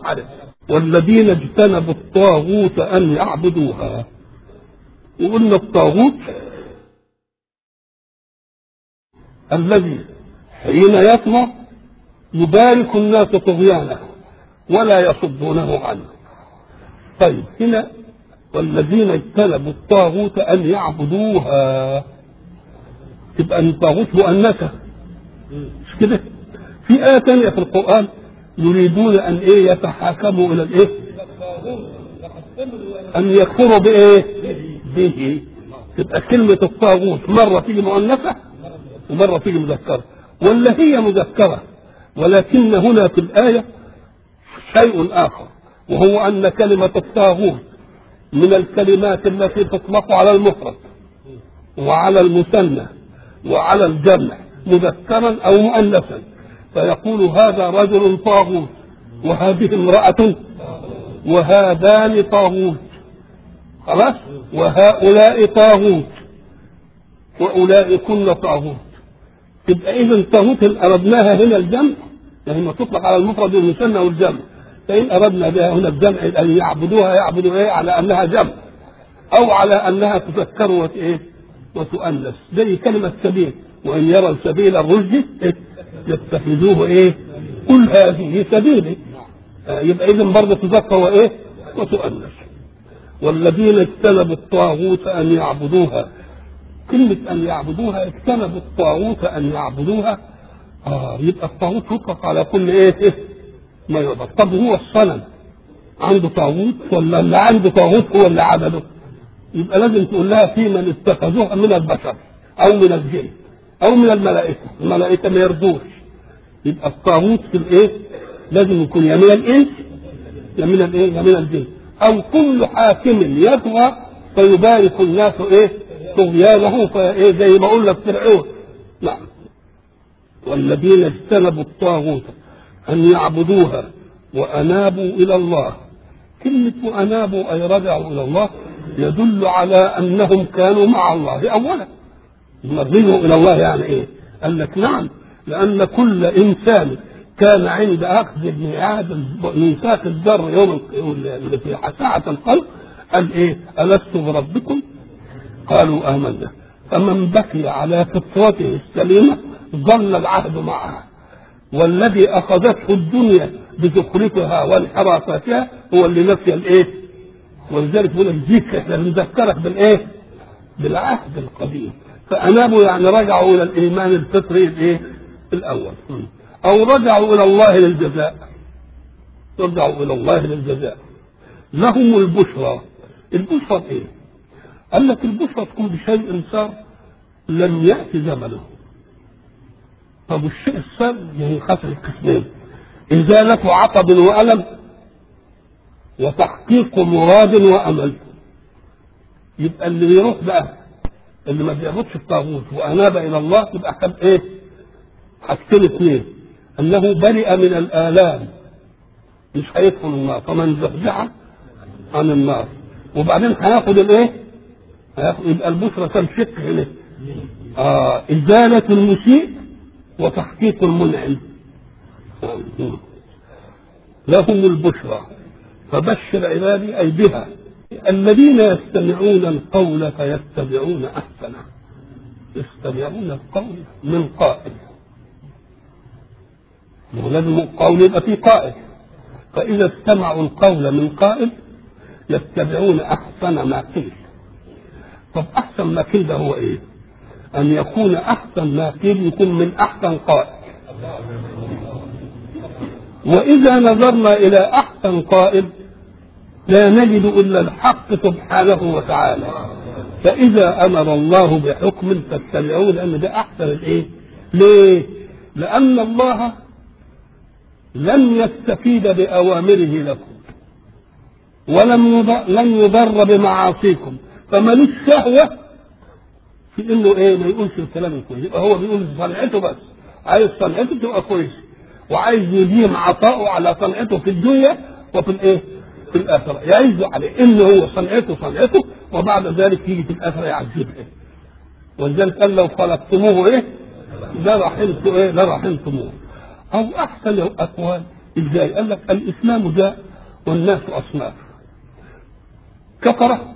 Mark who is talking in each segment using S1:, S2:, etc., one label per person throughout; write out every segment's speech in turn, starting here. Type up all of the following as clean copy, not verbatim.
S1: عليه. والذين اجتنبوا الطاغوت أن يعبدوها. وقلنا الطاغوت الذي حين يطغى يبارك الناس طغيانه ولا يصدونه عنه. طيب هنا والذين اجتنبوا الطاغوت أن يعبدوها، تبقى الطاغوت مؤنثة مش كده؟ في آية ثانية في القرآن يريدون أن يتحاكموا إلى أن يكفروا به. تبقى كلمة الطاغوت مرة تيجي مؤنثة ومرة تيجي مذكرة، ولا هي مذكرة، ولكن هنا في الآية شيء آخر، وهو أن كلمة الطاغوت من الكلمات التي تطلق على المفرد وعلى المثنى وعلى الجمع مذكرا أو مؤنثا، فيقول هذا رجل طاغوت وهذه امرأة وهذان طاغوت، خلاص، وهؤلاء طاغوت وأولئكن طاغوت. تبقى إذا طاغوت إن أردناها هنا الجمع، يعني ما تطلق على المفرد والمثنى والجمع، فإن أردنا بها هنا الجمع أن يعبدوها يعبدوا على أنها جمع أو على أنها تذكر وتؤنث، زي كلمة سبيل، وإن يرى السبيل الرشد يتخذوه قل هذه سبيلي، يبقى إذن برضه تذكر وتؤنث. والذين اجتنبوا الطاغوت أن يعبدوها، كلمة أن يعبدوها اجتنبوا الطاغوت أن يعبدوها، يبقى الطاغوت يطلق على كل ما يعبد. طب هو الصنم عنده طاغوت ولا اللي عنده طاغوت هو اللي عبده؟ يبقى لازم تقول لها في من اتخذوها من البشر أو من الجن أو من الملائكة. الملائكة ما يرضوش، يبقى الطاغوت في لازم يكون يا من الإنس يا من يا من الجن، أو كل حاكم يطغى فيبارك الناس طغيانه زي ما أقول لك فرعون. نعم. والذين اجتنبوا الطاغوت أن يعبدوها وأنابوا إلى الله. كلمة أنابوا أي رجعوا إلى الله يدل على أنهم كانوا مع الله أولا. مرجعوا إلى الله يعني قال لك نعم، لأن كل إنسان كان عند أخذ ميثاق الذر يوم في ساعة الخلق قال ألست بربكم؟ قالوا آمنا. فمن بقي على فطرته السليمة ظل العهد معها، والذي أخذته الدنيا بزخرفها وانحرافاتها هو اللي نسي ولذلك يقول الذكر احنا بنذكرك بالعهد القديم. فأنابوا يعني رجعوا إلى الإيمان الفطري الأول، أو رجعوا إلى الله للجزاء. رجعوا إلى الله للجزاء. لهم البشرى. البشرى قال لك البشرى تكون بشيء صار لم يأتي زمنه. طب الشيء الصار ينقسم قسمين: إزالة عطب وألم، وتحقيق مراد وأمل. يبقى اللي بيروح بقى اللي ما بيعبدش الطاغوت وأناب إلى الله يبقى خد حاجتين اثنين: أنه برئ من الآلام مش هيدخل النار، فمن زحزح عن النار، وبعدين هياخد يبقى البشرى كم شق هنا: إزالة المسيء وتحقيق المنعم. لهم البشرى فبشر عبادي أي بها الذين يستمعون القول فيتبعون أحسنه. يستمعون القول من قائل، لازم القول يبقى فيه قائل، فإذا استمعوا القول من قائل يتبعون أحسن ما قيل. طب أحسن ما قيل ده هو أن يكون أحسن ما قيل يكون من أحسن قائل. وإذا نظرنا إلى أحسن قائل لا نجد إلا الحق سبحانه وتعالى. فإذا أمر الله بحكم فاتبعوه لأن ده أحسن ليه؟ لأن الله لم يستفيد بأوامره لكم لن يضر بمعاصيكم، فمالوش شهوة في إنه ما يقولش الكلام الكويس. يبقى هو بيقول صنعته بس، عايز صنعته تبقى كويس، وعايز يديم عطاؤه على صنعته في الدنيا وفي في الآخرة. يعز عليه إنه هو صنعته وبعد ذلك يجي في الآخرة يعذبه. ولذلك قال لو خلقتموه لرحمتموه. أو أحسن الأقوال ازاي؟ قال لك الاسلام جاء والناس اصناف، كفره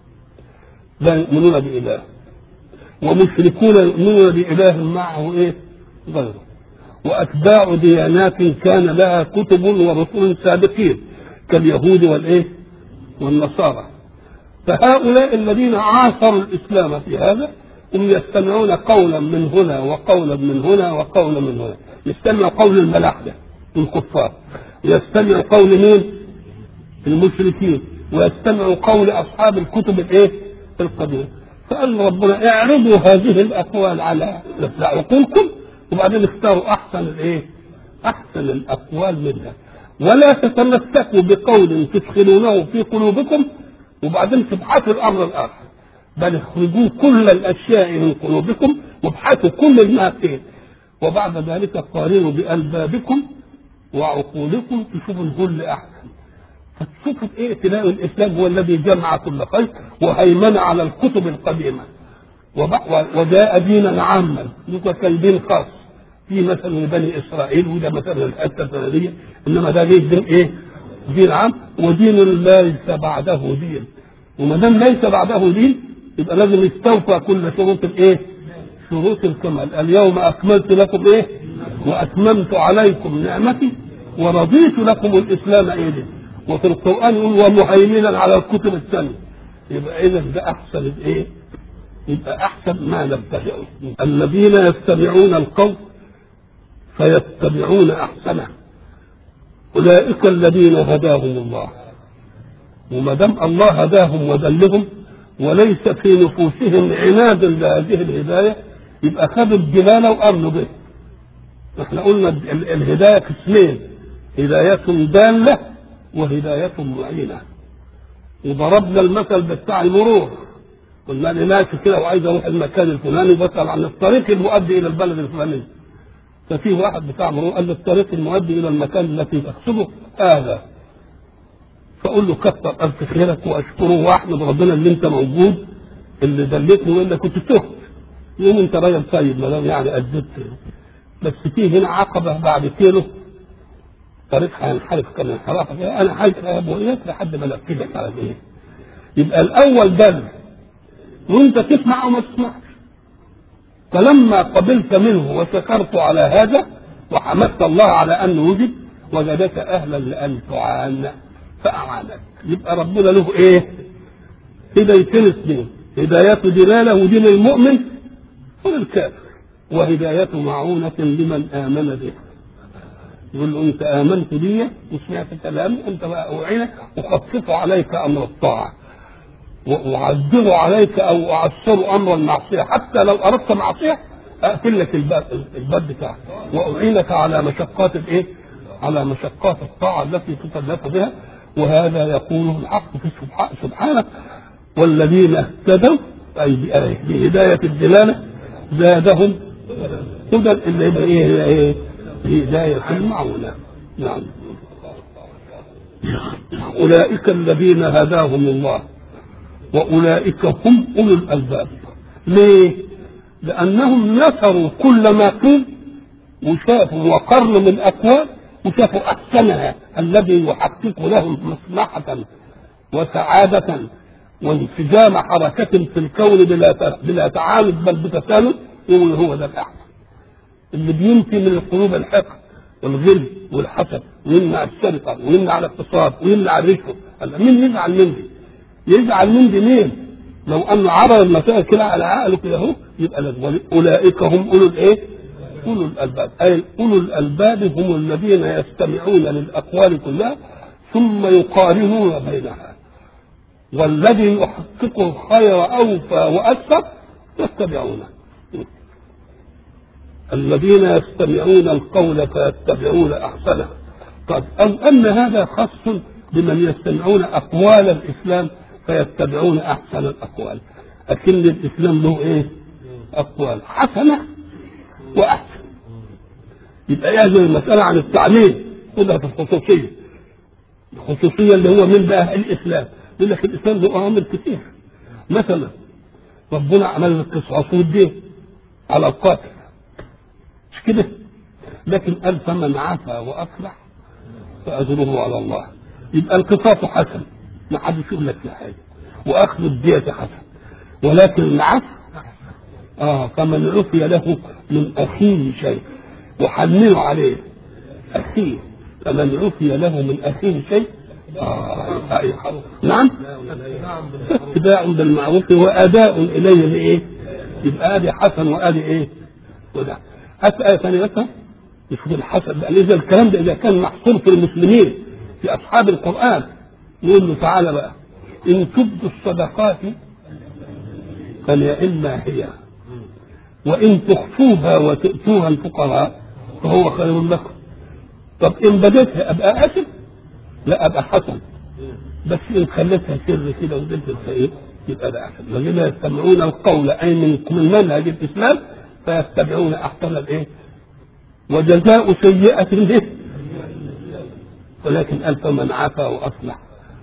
S1: لا يؤمنون باله، ومشركون يؤمنون باله معه ايه؟ غيره، واتباع ديانات كان لها كتب ورسل سابقين كاليهود والايه؟ والنصارى. فهؤلاء الذين عاصروا الاسلام في هذا هم يستمعون قولا من هنا وقولا من هنا وقولا من هنا. يستمع قول الملاحده الكفار، يستمع قول مين؟ المشركين، ويستمع قول اصحاب الكتب الايه؟ القديمه. فقال ربنا اعرضوا هذه الاقوال على عقولكم وبعدين اختاروا احسن الايه؟ احسن الاقوال منها، ولا تتمسكوا بقول تدخلونه في قلوبكم وبعدين تبحثوا الامر الاخر، بل اخرجوا كل الاشياء من قلوبكم وابحثوا كل الماء، وبعد ذلك قارنوا بألبابكم وعقولكم تشوفوا الكل احسن. فتشوفوا ايه؟ تلاقوا الاسلام هو الذي جمع كل خير وهيمن على الكتب القديمه، وجاء دينا عاما كان دين خاص في مثلا بني اسرائيل، وده مثلا الحته الفلانيه، انما ده دين ايه؟ دين عام، ودين ليس بعده دين. وما دام ليس بعده دين يبقى لازم يستوفى كل شروط الايه؟ شروط الكمال. اليوم اكملت لكم ايه؟ واتممت عليكم نعمتي ورضيت لكم الاسلام ايه؟ وفي القران يقول ومهيمنا على الكتب الثانيه. يبقى اذا ده احسن الايه؟ يبقى احسن ما نبتدئه. الذين يستمعون القول فيتبعون احسنه اولئك الذين هداهم الله. وما دام الله هداهم ودلهم وليس في نفوسهم عناد لهذه الهدايه يبقى خدوا الدلاله وامنوا به. احنا قلنا الهدايه قسمين، هدايه داله وهدايه معينه. وضربنا المثل بتاع المرور، قلنا انا ماشي كده وعايز اروح المكان الفلاني وبسال عن الطريق المؤدي الى البلد الفلاني، ففي واحد بتاع مرور قال لي الطريق المؤدي الى المكان الذي تقصده هذا، فاقول له كتر الف خيرك واشكره واحمد ربنا اللي انت موجود اللي دلتني والا كنت تهت. يوم انت راجل طيب ما دام يعني اديت، بس في هنا عقبه بعد كيلو طريق هينحرف كان انحرافك، انا هجرب وياك لحد ما انفذك على ايه. يبقى الاول دل وانت تسمع او ما تسمعش. فلما قبلت منه وشكرت على هذا وحمدت الله على انه وجد وجدك اهلا لان تعان فاعانك. يبقى ربنا له ايه؟ هدايتين اثنين، هداية دلاله ودين المؤمن وللكافر، وهداية معونة لمن آمن به. يقول له انت امنت بي وسمعت كلامي انت بقى اعينك اخفف عليك امر الطاعه واعذر عليك او اعسر امر المعصيه، حتى لو اردت معصيه اقفل لك الباب بتاعك واعينك على مشقات الايه؟ على مشقات الطاعه التي تكلف بها. وهذا يقوله الحق في سبحانه والذين اهتدوا اي بهدايه الدلاله زادهم هدى اللي يبقى ايه؟ هداية المعونة. نعم. أولئك الذين هداهم الله وأولئك هم أولو الألباب. ليه؟ لأنهم نشروا كل ما قيل وشافوا وقرنوا من أقوال وشافوا أحسنها الذي يحقق لهم مصلحة وسعادة وانسجام حركة في الكون بلا تعالد بل بتسالد، يقول هو ده الأحسن اللي بينفي من القلوب الحقد والغل والحسد ويمنع السرقه ويمنع الاقتصاد ويمنع الرشوه. مين يزعل من دي؟ يزعل من دي مين؟ لو انه عرض المسائل كده على عقله كده اهو يبقى لازم. اولئك هم اولو الايه؟ اولو الالباب. اي اولو الالباب هم الذين يستمعون للاقوال كلها ثم يقارنون بينها، والذي يحقق الخير اوفى واكثر يتبعونه. الذين يستمعون القول فيتبعون احسنه. طب او ان هذا خاص بمن يستمعون اقوال الاسلام فيتبعون احسن الاقوال. لكن الاسلام له ايه؟ اقوال حسنه واحسن. يبقى يجب المساله عن التعليم كلها في الخصوصيه. الخصوصيه اللي هو من بقى الاسلام. يقول لك الاسلام له اوامر كتير. مثلا ربنا عمل القصاص والدين على القاتل كده، لكن قال فمن عفا واصلح فأجره على الله. يبقى القصاص حسن، ما حدش يقول لك في حاجة، وأخذ الدية حسن، ولكن العفو فمن عفي له من أخيه شيء وحمله عليه أخيه، فمن عفي له من أخيه شيء نعم اتباع بالمعروف وأداء إليه بإيه؟ يبقى آدي حسن وآدي إيه؟ وده هات آية ثانية مثلا يشوف الحسن بقى. إذا الكلام ده إذا كان محصور في المسلمين في أصحاب القرآن يقول له تعالى بقى إن تبدوا الصدقات فنعما هي وإن تخفوها وتؤتوها الفقراء فهو خير لكم. طب إن بديتها أبقى أسف؟ لا أبقى حسن، بس إن خليتها سر كده وزلت الخير يبقى ده أحسن. الذين يستمعون القول أي من منهج الإسلام فيتبعون أحسن الإيه؟ وجزاء سيئة به ولكن ألف من عفا وأصلح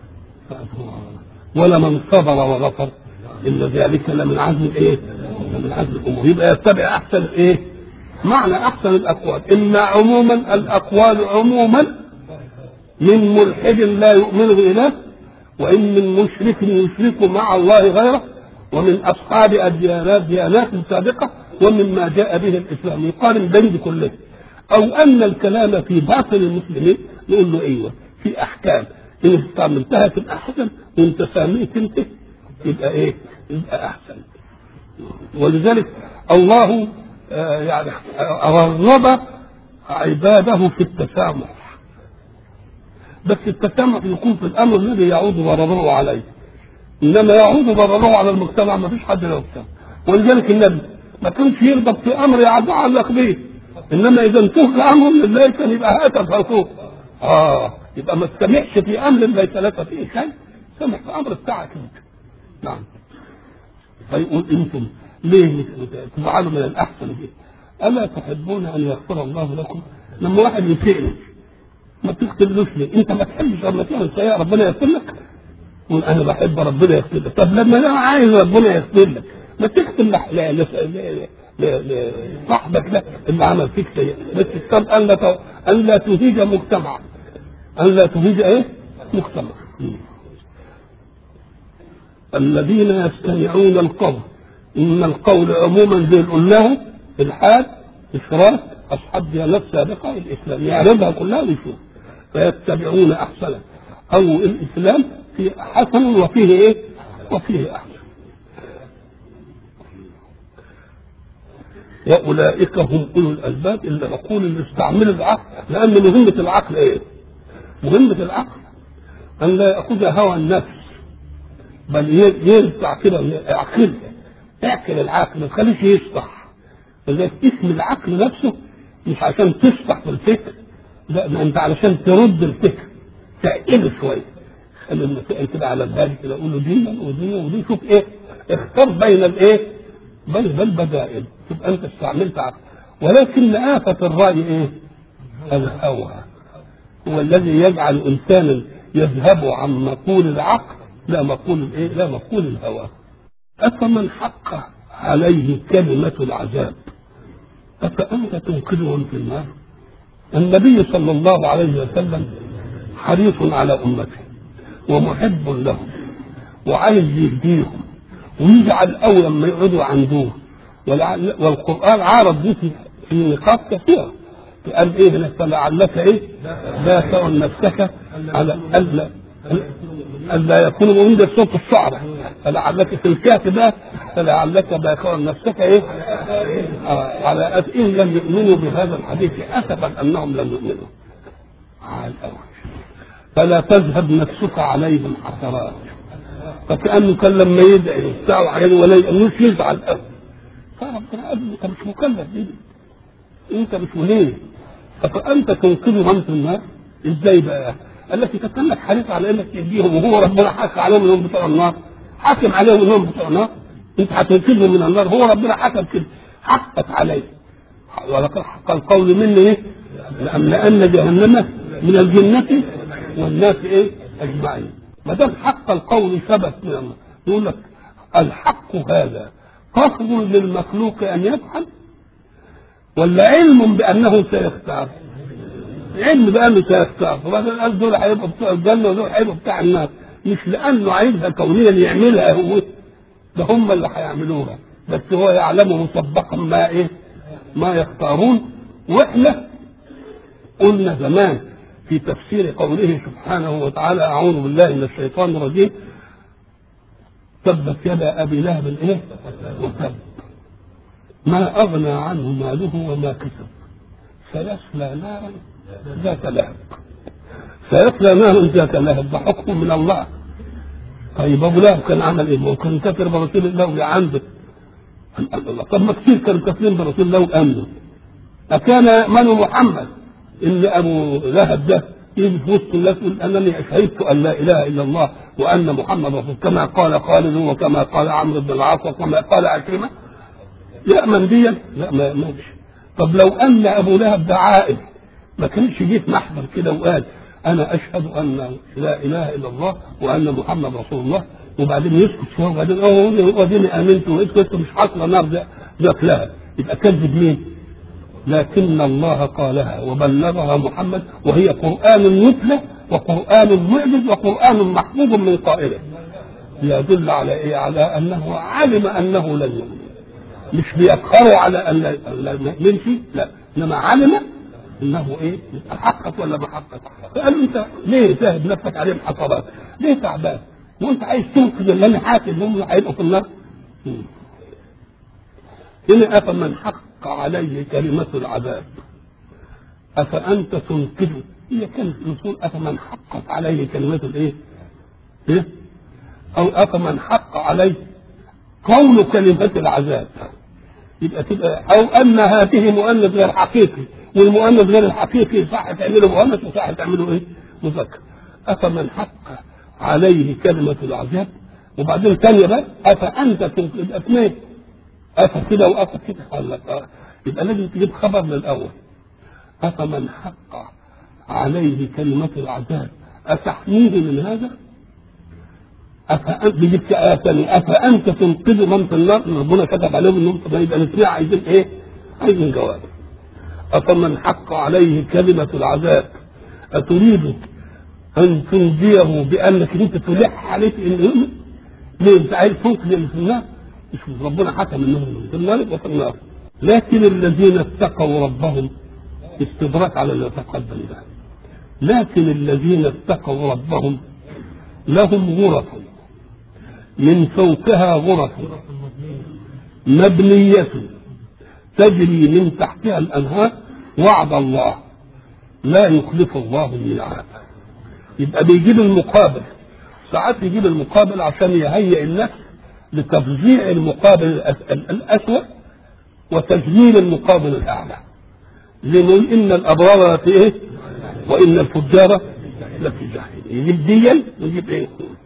S1: ولمن صبر وغفر إن ذلك لمن عزم الإيه؟ من عزم الأمور. يبقى يتبع أحسن الإيه؟ معنى أحسن الأقوال إما عموما الأقوال عموما من ملحد لا يؤمن بالله، وإن من مشرك يشرك مع الله غيره، ومن أصحاب الديانات سابقة، ومما جاء به الإسلام يقارن بين كله. أو أن الكلام في باطل المسلمين نقول له أيوه في أحكام إن استعملتها تبقى أحسن وإنت ساميت أنت يبقى إيه؟ يبقى أحسن. ولذلك الله يعني رغب عباده في التسامح، بس التسامح يكون في الأمر الذي يعود ضرره عليه، إنما يعود ضرره على المجتمع ما فيش حد له يسامح. ولذلك النبي ما كانش يرضى في أمر يتعلق به، إنما إذا انتهى أمر لله كان يبقى هاتف فوق يبقى ما تسامحش في أمر ليس لك فيه شيء، سامح في أمر بتاعك أنت. نعم. فيقول أنتم ليه تفعلوا من الأحسن به؟ ألا تحبون أن يغفر الله لكم؟ لما واحد يسألك ما تقتلوش ليه؟ أنت ما تحبش لما تعمل سيئة ربنا يغفر لك؟ قول أنا بحب ربنا يغفر لك. طب لما أنا عايز ربنا يغفر لك ما تقتل لصاحبك ده اللي عمل فيك سيئة، بس الشرط أن لا تهيج مجتمع، أن لا تهيج إيه؟ مجتمع. الذين يستمعون القول، إن القول عموما زي اللي قلناه الحاد إشراك أصحاب ديانات سابقة الإسلام يعرضها كلها ويشوف فيتبعون أحسنه، أو الإسلام في حسن وفيه إيه؟ وفيه أحسن. وأولئك هم أولو الألباب اللي نقول اللي استعملوا العقل، لأن مهمة العقل إيه؟ مهمة العقل أن لا يأخذ هوى النفس بل يرفع كده اعقل العقل ما تخليش يشطح. فلذلك اسم العقل نفسه مش عشان تشطح في الفكر، لا ما انت علشان ترد الفكر تعقله شويه، خلي المسائل كده على بالك كده قول له دي ودي شوف ايه اختار بين الايه بين البدائل تبقى انت استعملت عقل. ولكن آفة الرأي ايه؟ الهوى هو الذي يجعل انسانا يذهب عن مقول العقل لا مقول الايه؟ لا مقول الهوى. أفمن حق عليه كلمة العذاب أفأنت تنقذهم في النار؟ النبي صلى الله عليه وسلم حريص على أمته ومحب لهم وعايز يهديهم ويجعل أول ما يقعدوا عنده، والقرآن عارض به في نقاط كثيرة. قال إيه فلعلك إيه باخع نفسك على ألا يكون مؤمن ده صوت الشعر، فلعلك في الكهف ده فلعلك باخع نفسك إيه على إن لم يؤمنوا بهذا الحديث أسفا أنهم لم يؤمنوا على الأول فلا تذهب نفسك عليهم حسرات. فكأنه كان لما يدعي الساعة وحاجة ولا يؤمنوش يزعل أوي. فربنا قال أنت مش مكلف بيه، أنت مش مهم، فأنت تنقذهم في النار إزاي بقى؟ قال لك أنت كان لك حريص على إنك تهديهم وهو ربنا حكى عليهم إنهم بتوع النار، حاكم عليهم إنهم بتوع النار، أنت هتنقذهم من النار، هو ربنا حكم كده حقت عليه. ولقد حق القول مني إيه؟ لأن جهنم من الجنة والناس إيه؟ أجمعين. ما دام حق القول ثبت من الله يقول لك الحق هذا قصد للمخلوق أن يفعل ولا علم بأنه سيختار؟ علم بانه سيختار، وبعدين قال دول هيبقوا بتوع الجنه ودول هيبقوا بتاع النار، مش لانه عايزها كونيا يعملها هو، ده هم اللي هيعملوها، بس هو يعلم مسبقا ما ايه ما يختارون. واحنا قلنا زمان في تفسير قوله سبحانه وتعالى اعوذ بالله من الشيطان الرجيم تبت يدا ابي لهب ايه وتب ما اغنى عنه ماله وما كسب سيصلى نارا ذات لهب. سيصلى نارا ذات لهب ده حكم من الله. طيب ابو لهب كان عمل ايه؟ هو كان كافر برسول الله اللي عنده. طب ما كثير كانوا كافرين برسول الله وامنوا. أكان يأمن محمد إن أبو لهب ده يجي في وسط الناس يقول أنني شهدت أن لا إله إلا الله وأن محمد رسول كما قال خالد وكما قال عمرو بن العاص وكما قال عكرمة؟ يأمن ديا؟ لا ما يأمنش. طب لو أن أبو لهب ده عائد ما كانش جه في محضر كده وقال أنا أشهد أن لا إله إلا الله وأن محمد رسول الله، وبعدين يسكت شوية وبعدين وبعدين آمنت ويسكت مش حاصلة نار ذات لهب، يبقى كذب مين؟ لكن الله قالها وبلغها محمد، وهي قرآن يتلى وقرآن معجز وقرآن محفوظ من قائله، يدل على ايه؟ على انه علم انه لن يؤمن، مش بيفخروا على ان لا يؤمن فيه، لا، انما علم انه ايه؟ حقق ولا ما حقق. فقالوا انت ليه تهب نفسك عليهم حصبات؟ ليه تعبان؟ وانت عايز تنقذ اللي انا حاسس انهم هيبقوا في النار؟ هنا أفمن حق عليه كلمة العذاب أفأنت تنقذه؟ هي كانت نقول أفمن حقت عليه كلمة الإيه؟ إيه؟ أو أفمن حق عليه قول كلمة العذاب، يبقى تبقى أو أن هذه مؤنث غير حقيقي، والمؤنث غير الحقيقي صح تعمله مؤنث وصح تعمله إيه؟ مذكر. أفمن حق عليه كلمة العذاب، وبعدين ثانية بقى أفأنت تنقذ اثنين، أفا كده وأفا كده، قال لك يبقى لازم تجيب خبر للأول. أفمن حق عليه كلمة العذاب أتحميه من هذا؟ بجبت آية ثانية أفأنت تنقذ من في النار؟ ربنا كتب عليهم إنهم يبقى الاثنين عايزين إيه؟ عايزين جواب. أفمن حق عليه كلمة العذاب أتريد أن تنجيه بأنك أنت تلح عليك إنه يؤمن؟ ليه أنت عايز تنقذ اللي في النار؟ ربنا حكم انهم في النار وفي النار. لكن الذين اتقوا ربهم استدراك على اللي تقدم ده، لكن الذين اتقوا ربهم لهم غرف من فوقها غرف مبنية تجري من تحتها الأنهار وعد الله لا يخلف الله الميعاد. يبقى بيجيب المقابل، ساعات يجيب المقابل عشان يهيئ النفس لتفجيع المقابل الأسوأ وتجميل المقابل الأعلى. زي ما يقول إن الأبرار في إيه؟ وإن الفجار لفي جحيم. يجيب ديا ويجيب إيه؟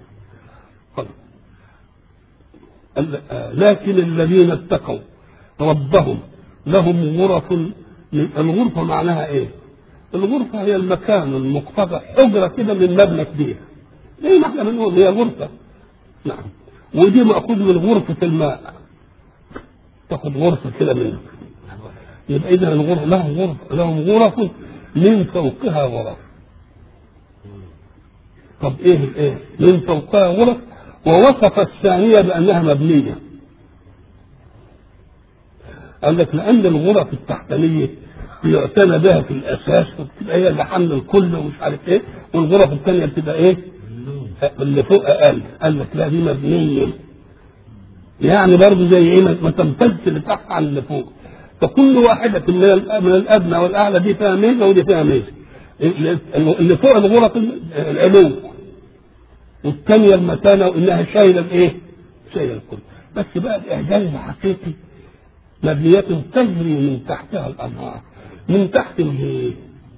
S1: لكن الذين اتقوا ربهم لهم غرف. الغرفة معناها إيه؟ الغرفة هي المكان المقتطع، حجرة كده من مبنى كبير. زي ما احنا بنقول هي غرفة. نعم. ودي مأخوذ من غرفة الماء، تاخد غرفة كده منه. يبقى إذا الغرفة لهم غرف من فوقها غرف. طب إيه من فوقها غرف؟ ووصف الثانية بأنها مبنية. قال لك لأن الغرف التحتانية يعتنى بها في الأساس وبتبقى هي اللي حمل الكل ومش عارف إيه، والغرف الثانية بتبقى إيه؟ اللي فوق أقل. قال لك لا دي مبنية، يعني برضه زي ايه ما تمتدش اللي تحت عن اللي فوق. فكل واحدة من الأدنى والأعلى دي فيها ميزة ودي فيها ميزة. اللي فوق الغرف العلو، والثانية المتانة وإنها شايلة الإيه؟ شايلة الكل. بس بقى الإعجاز الحقيقي مبنيات تجري من تحتها الأنهار. من تحت الإيه؟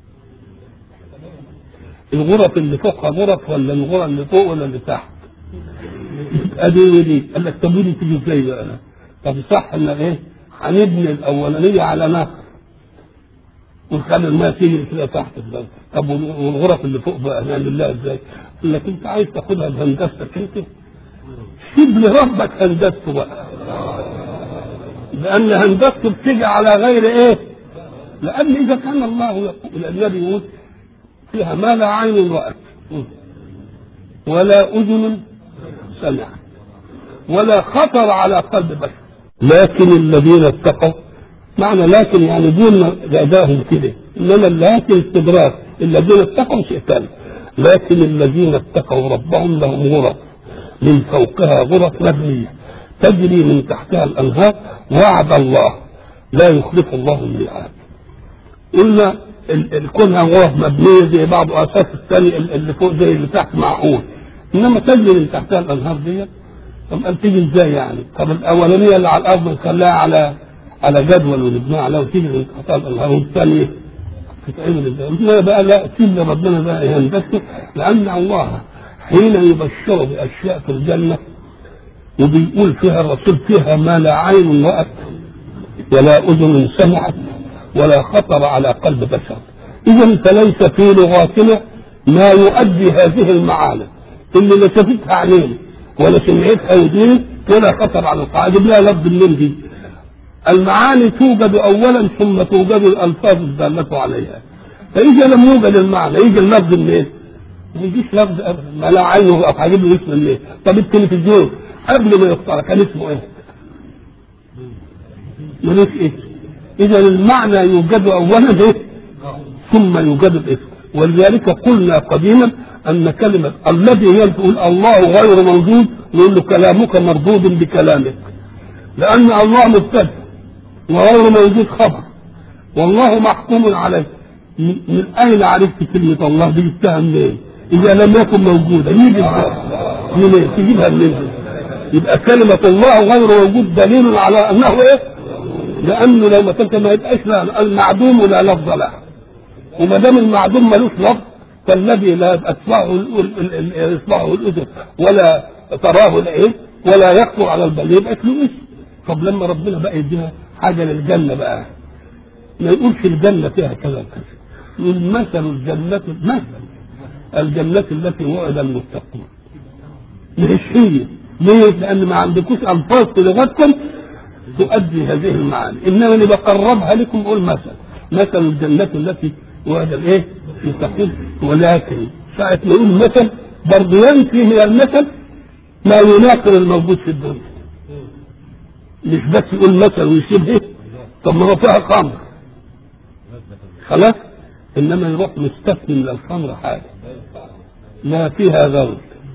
S1: الغرف اللي فوقها غرف ولا الغرف اللي فوق ولا اللي تحت؟ يبقى دي ودي. قال لك طب ودي تيجي ازاي بقى؟ طب صح ان ايه؟ هنبني الاولانيه على نهر ونخلي الماء تيجي كده تحت البلد. طب والغرف اللي فوق بقى هنعمل لها ازاي؟ قال لك انت عايز تاخدها بهندستك انت؟ سيب لربك هندسته بقى. لان هندسته بتيجي على غير ايه؟ لان اذا كان الله يقول النبي يقول فيها ما لا عين رأت ولا أذن سمعت ولا خطر على قلب بشر. لكن الذين اتقوا، معنى لكن يعني دون أداهم كده، إنما لكن استدراك، الذين اتقوا شيء ثاني. لكن الذين اتقوا ربهم لهم غرف من فوقها غرف مبنية تجري من تحتها الأنهار وعد الله لا يخلف الله الميعاد. قلنا كونها غرف مبنية زي بعض أساس الثاني اللي فوق زي اللي تحت معقول، إنما تجري من تحتها الأنهار دي. طب قال تيجي ازاي يعني؟ طب الأولانية اللي على الأرض نخليها على جدول ونبنيها عليها وتيجي من تحتها الأنهار، والثانية تتعمل ازاي؟ قلنا بقى لا، سيب ربنا بقى يهندسه، لأن الله حين يبشر بأشياء في الجنة وبيقول فيها الرسول فيها ما لا عين رأت ولا أذن سمعت ولا خطر على قلب بشر، إذا فليس في لغاتنا ما يؤدي هذه المعاني اللي لا شافتها عينين ولا سمعتها ودين ولا خطر على القاعدة بلا لفظ الليل دي. المعاني توجد أولا ثم توجد الألفاظ الدالة عليها، فإذا لم يوجد المعنى يجي اللفظ منين؟ ما يجيش لفظ أبدا، ما لا عينه أو هجيب له اسم منين؟ طب التلفزيون قبل ما يختار كان اسمه إيه؟ ملوش اسم. إذا المعنى يوجد أولا إيه؟ ثم يوجد الاسم. ولذلك قلنا قديما أن كلمة الذي يقول الله غير موجود نقول له كلامك مردود بكلامك، لأن الله مبتدأ وغير موجود خبر والله محكوم عليه. من أين عرفت كلمة الله دي؟ جبتها منين؟ إذا لم يكن موجودا يجي منين؟ تجيبها منين؟ يبقى كلمة الله غير موجود دليل على أنه إيه؟ لأنه لو ما كنت ما يبقاش المعدوم لا لفظ له، وما دام المعدوم ملوش لفظ فالذي لا تسمعه الأذن ولا تراه العين ولا يخطر على البال يبقى له اسم. طب لما ربنا بقى يديها حاجة للجنة بقى ما يقولش الجنة فيها كذا كذا، يقول مثل الجنة، مثل الجنة التي وعد المتقون. مش هي ليه؟ لأن ما عندكوش ألفاظ في لغتكم تؤدي هذه المعاني، إنما اللي بقربها لكم أقول مثل الجنة التي وعد الإيه؟ المتقون. ولكن ساعة ما يقول مثل برضه ينفي من المثل ما يناقض الموجود في الدنيا، مش بس يقول مثل ويسيب إيه؟ طب ما هو فيها خمر خلاص، إنما يروح مستثني من الخمر حاجة ما فيها غول.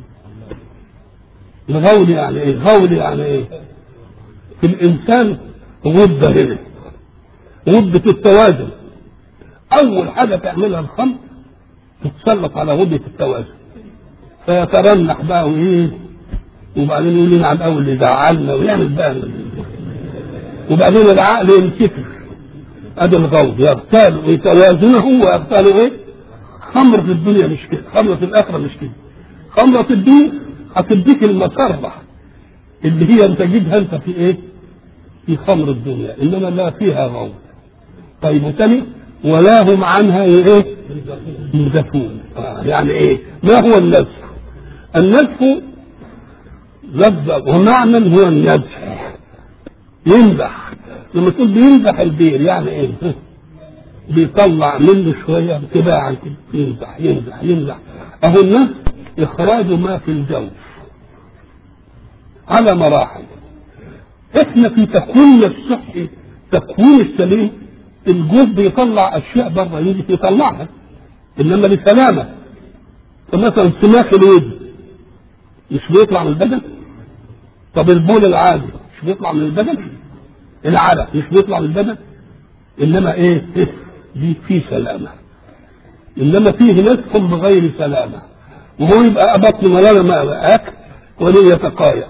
S1: الغول يعني إيه؟ غول يعني إيه؟ في الإنسان غدة هنا، غدة التوازن. أول حاجة تعملها الخمر تتسلط على غدة التوازن فيترنح بقى وإيه، وبعدين يقول لنا عن أول اللي زعلنا ويعمل بقى، وبعدين العقل ينكسر. هذا الغول يغتال ويتوازنه ويغتال إيه؟ خمر في الدنيا مش كده، خمر في الآخرة مش كده. خمرة في الدنيا هتديك المسرة اللي هي انت تجدها انت في ايه؟ في خمر الدنيا، انما لا فيها غول. طيب وثاني ولا هم عنها ايه؟ ينزفون. يعني ايه؟ ما هو النزف؟ النزف لفظ ومعنى هو النزف، ينزح. لما تقول بينزح البير يعني ايه؟ بيطلع منه شويه تباعا كده، ينزح ينزح ينزح. اهو النزف اخراج ما في الجو على مراحل. احنا في تكوين الصحي تكوين السليم الجوف بيطلع اشياء بره يجي يطلعها، انما لسلامه. فمثلا سماخ الودن مش بيطلع من البدن؟ طب البول العادي مش بيطلع من البدن؟ العرق مش بيطلع من البدن؟ انما ايه؟ دي فيه سلامه، انما فيه نسخ بغير سلامه، وهو يبقى بطن ملامه اكل وليه يتقايا.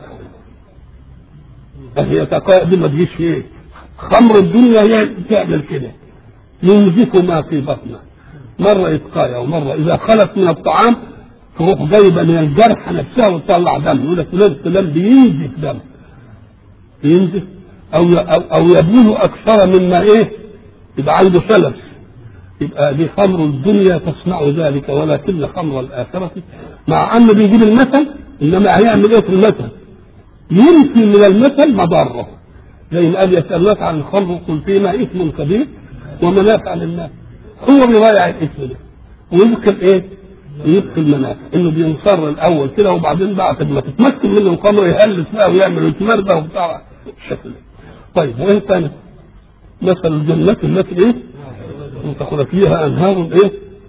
S1: يتقايا دي ما تجيش في ايه؟ خمر الدنيا هي تعمل كده، ينزف ما في بطنه، مره يتقايا ومره اذا خلت من الطعام تروح جايبه من الجرح نفسها وتطلع دم، يقول لك فلان بينزف دم، ينزف او يبول اكثر مما ايه؟ يبقى عنده سلس. يبقى دي خمر الدنيا تصنع ذلك، ولكن خمر الآخرة مع أنه بيجيب المثل إنما هيعمل إيه في المثل؟ ينفي من المثل مضره. زي ما قال يسألونك عن الخمر قل فيما إثم كبير ومنافع للناس. هو بيضيع الإثم ده، ويبقى ايه؟ يبقى المناخ انه بينصر الاول كده، وبعدين بعد ما تتمكن منه القمر يهلس بقى ويعمل ويتمردى وبتاع الشكل ده. طيب وايه ثاني؟ مثل الجنات التي ايه؟ تاخذ فيها انهار ايه؟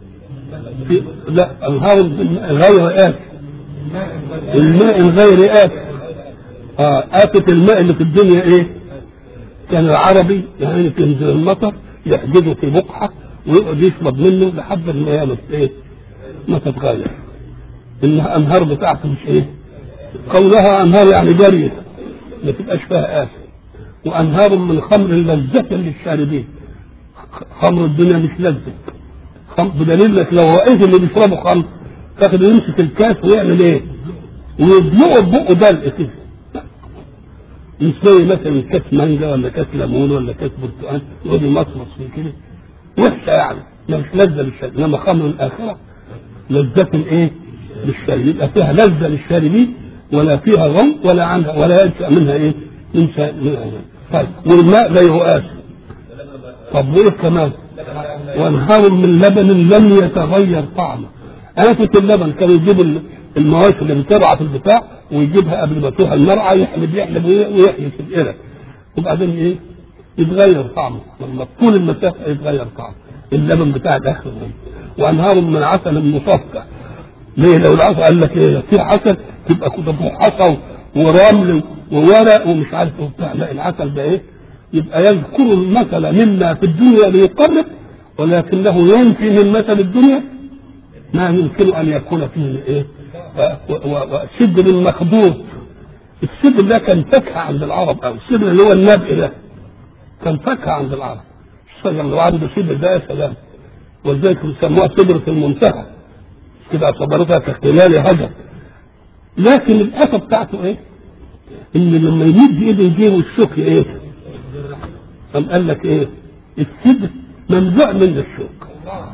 S1: لا انهار غير آت، الماء غير آت. آفة الماء اللي في الدنيا ايه؟ كان العربي يعني تنزل المطر يحجزه في بقعة ويقعد يشرب منه لحد ما يامت ايه؟ ما تتغير. انها انهار بتاعته مش ايه؟ قولها انهار يعني جارية ما تبقاش فيها آفة. وانهار من خمر لذة للشاربين. خمر الدنيا مش لذة، بدليل لك لو رأيت اللي بيشربوا خمر تاخد يمسك الكاس ويعمل ايه؟ ويدلقه ببقه دلق كده. مش زي مثلا كاس مانجا ولا كاس ليمون ولا كاس برتقال يقعد يمصمص في كده، وحشه يعني مش لذه للشارب. انما خمر الاخره لذة ايه؟ للشارب، يبقى فيها لذه للشاربين ولا فيها غم ولا عنها ولا ينشا منها ايه؟ ينشا منها. طيب والماء لا يؤاس. طب وايه كمان؟ وانهار من لبن لم يتغير طعمه. آفة اللبن كانوا يجيبوا المواشي اللي بترعى في البتاع ويجيبها قبل ما تروح المرعى يحلب ويحلب في القرد، وبعدين ايه؟ يتغير طعمه لما طول المسافه يتغير طعمه اللبن بتاع الاخر. وانهار من عسل مصفى. ليه؟ لو العسل قال لك ايه؟ في عسل تبقى كده حصى ورمل وورق ومش عارف وبتاع، لا العسل ده ايه؟ يبقى يذكر المثل مما في الدنيا ليقرب، ولكنه ينفي من مثل الدنيا ما يمكن ان يكون فيه ايه؟ والسد المخدود. السد ده كان فاكهه عند العرب، او السد اللي هو النبئ ده كان فاكهه عند العرب. الشجر اللي عنده سد ده يا سلام، ولذلك بيسموها سدرة المنتهى كده، صبرتها كاختلال هجر. لكن الاسى بتاعته ايه؟ ان لما يمد ايده يجيبه الشوك ايه؟ قام قال لك ايه؟ السد منزوع من الشوك.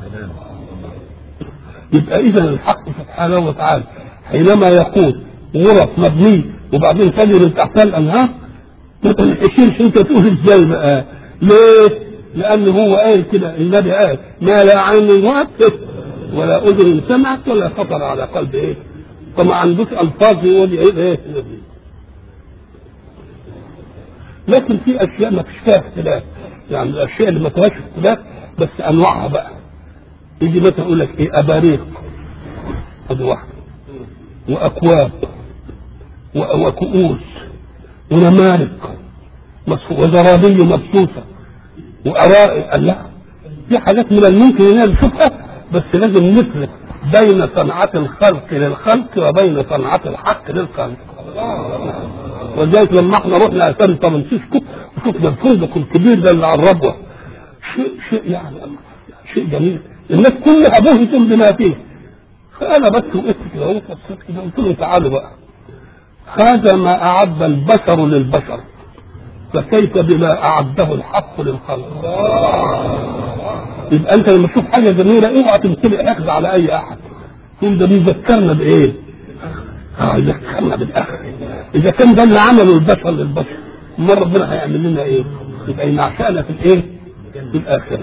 S1: يبقى اذا الحق سبحانه وتعالى حينما يقول غرف مبنيه وبعدين تجري تحتها الانهار ما تنحشرش انت تقول ازاي بقى؟ ليه؟ لان هو قال كده، النبي قال ما لا عين رأت ولا اذن سمعت ولا خطر على قلب ايه؟ فما عندوش الفاظ يقول ايه؟ لكن في اشياء ما فيش فيها اختلاف، يعني الاشياء اللي ما فيهاش اختلاف بس انواعها بقى. يجي مثلا يقول لك ايه؟ اباريق ادي واحده، واكواب وكؤوس ونمارق وزرابي مبثوثه وارائي. لا، في حاجات من الممكن ان نشوفها بس لازم نفرق بين صنعة الخلق للخلق وبين صنعة الحق للخلق. ولذلك لما احنا رحنا اسان فرانسيسكو وشفنا الفندق الكبير ده اللي على الربوه، شيء يعني شيء جميل، الناس كلها بهتت بما فيه. فانا بس وقفت كده وفصلت كده قلت له تعالوا بقى، هذا ما اعد البشر للبشر فكيف بما اعده الحق للخلق. يبقى انت لما تشوف حاجه جميله اوعى تمتلئ اخذ على اي احد. كل ده بيذكرنا بايه؟ يذكرنا بالاخر. اذا كان ده اللي عمله البشر للبشر، امال ربنا هيعمل لنا ايه؟ يبقى ينعشانا في الايه؟ في الاخره.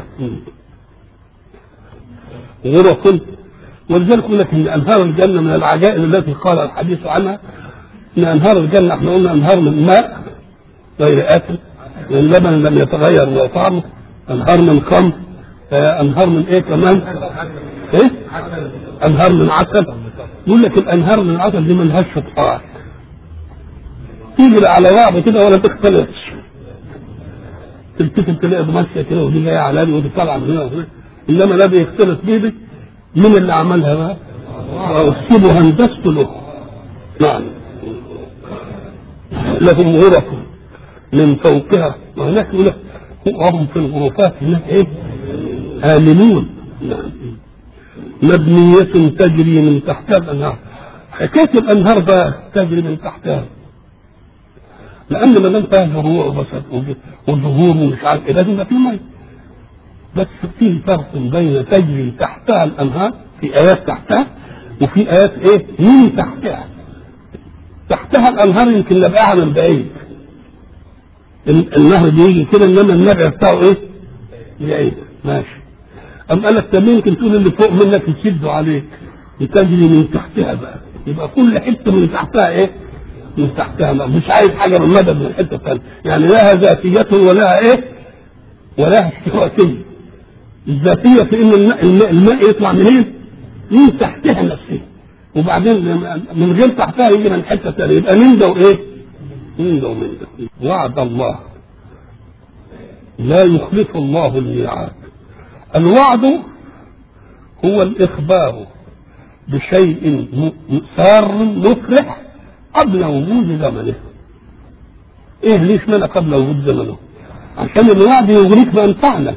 S1: غرف. ولذلك يقول لك ان انهار الجنه من العجائب التي قال الحديث عنها، ان انهار الجنه احنا قلنا انهار من ماء غير آكل، من لبن لم يتغير طعمه، انهار من خمر، انهار من ايه كمان؟ ايه؟ انهار من عسل. يقول لك الانهار من العسل دي ملهاش شطحات، تيجي على بعض كده ولا تختلفش، تلتفت تلاقي ماشيه كده ودي جايه على دي ودي طالعه من هنا وهنا، انما لا بيختلف بيدي. من اللي عملها بقى؟ وأسيبه هندسة له. نعم. لهم غرف من فوقها، وهناك يقول لك وهم في الغرفات هناك ايه؟ آمنون. نعم. مبنية تجري من تحتها الأنهار. حكاية الأنهار بقى تجري من تحتها، لأن ما دام فيها زروع وظهور ومش عارف ايه لازم يبقى في مية. بس في فرق بين تجري تحتها الأنهار، في آيات تحتها وفي آيات ايه؟ من تحتها. تحتها الأنهار يمكن نبقاها من بعيد، النهر بيجي كده، انما النبع بتاعه ايه؟ بعيد. ماشي. أم قال لك طب يمكن تقول اللي فوق منك يشدوا عليك وتجري من تحتها بقى، يبقى كل حته من تحتها ايه؟ من تحتها بقى. مش عايز حاجه من مدد من الحته الثانيه، يعني لها ذاتيه ولها ايه؟ ولها استوائيه. الذاتيه في ان الماء يطلع منين؟ من تحتها نفسها، وبعدين من غير تحتها يجي من حته ثانيه، يبقى من ده وايه؟ من ده ومن ده. وعد الله لا يخلف الله الميعاد. الوعد هو الإخبار بشيء سار مفرح قبل وجود زمنه. إيه ليش منا قبل وجود زمنه؟ عشان الوعد يغريك بأنفعنا.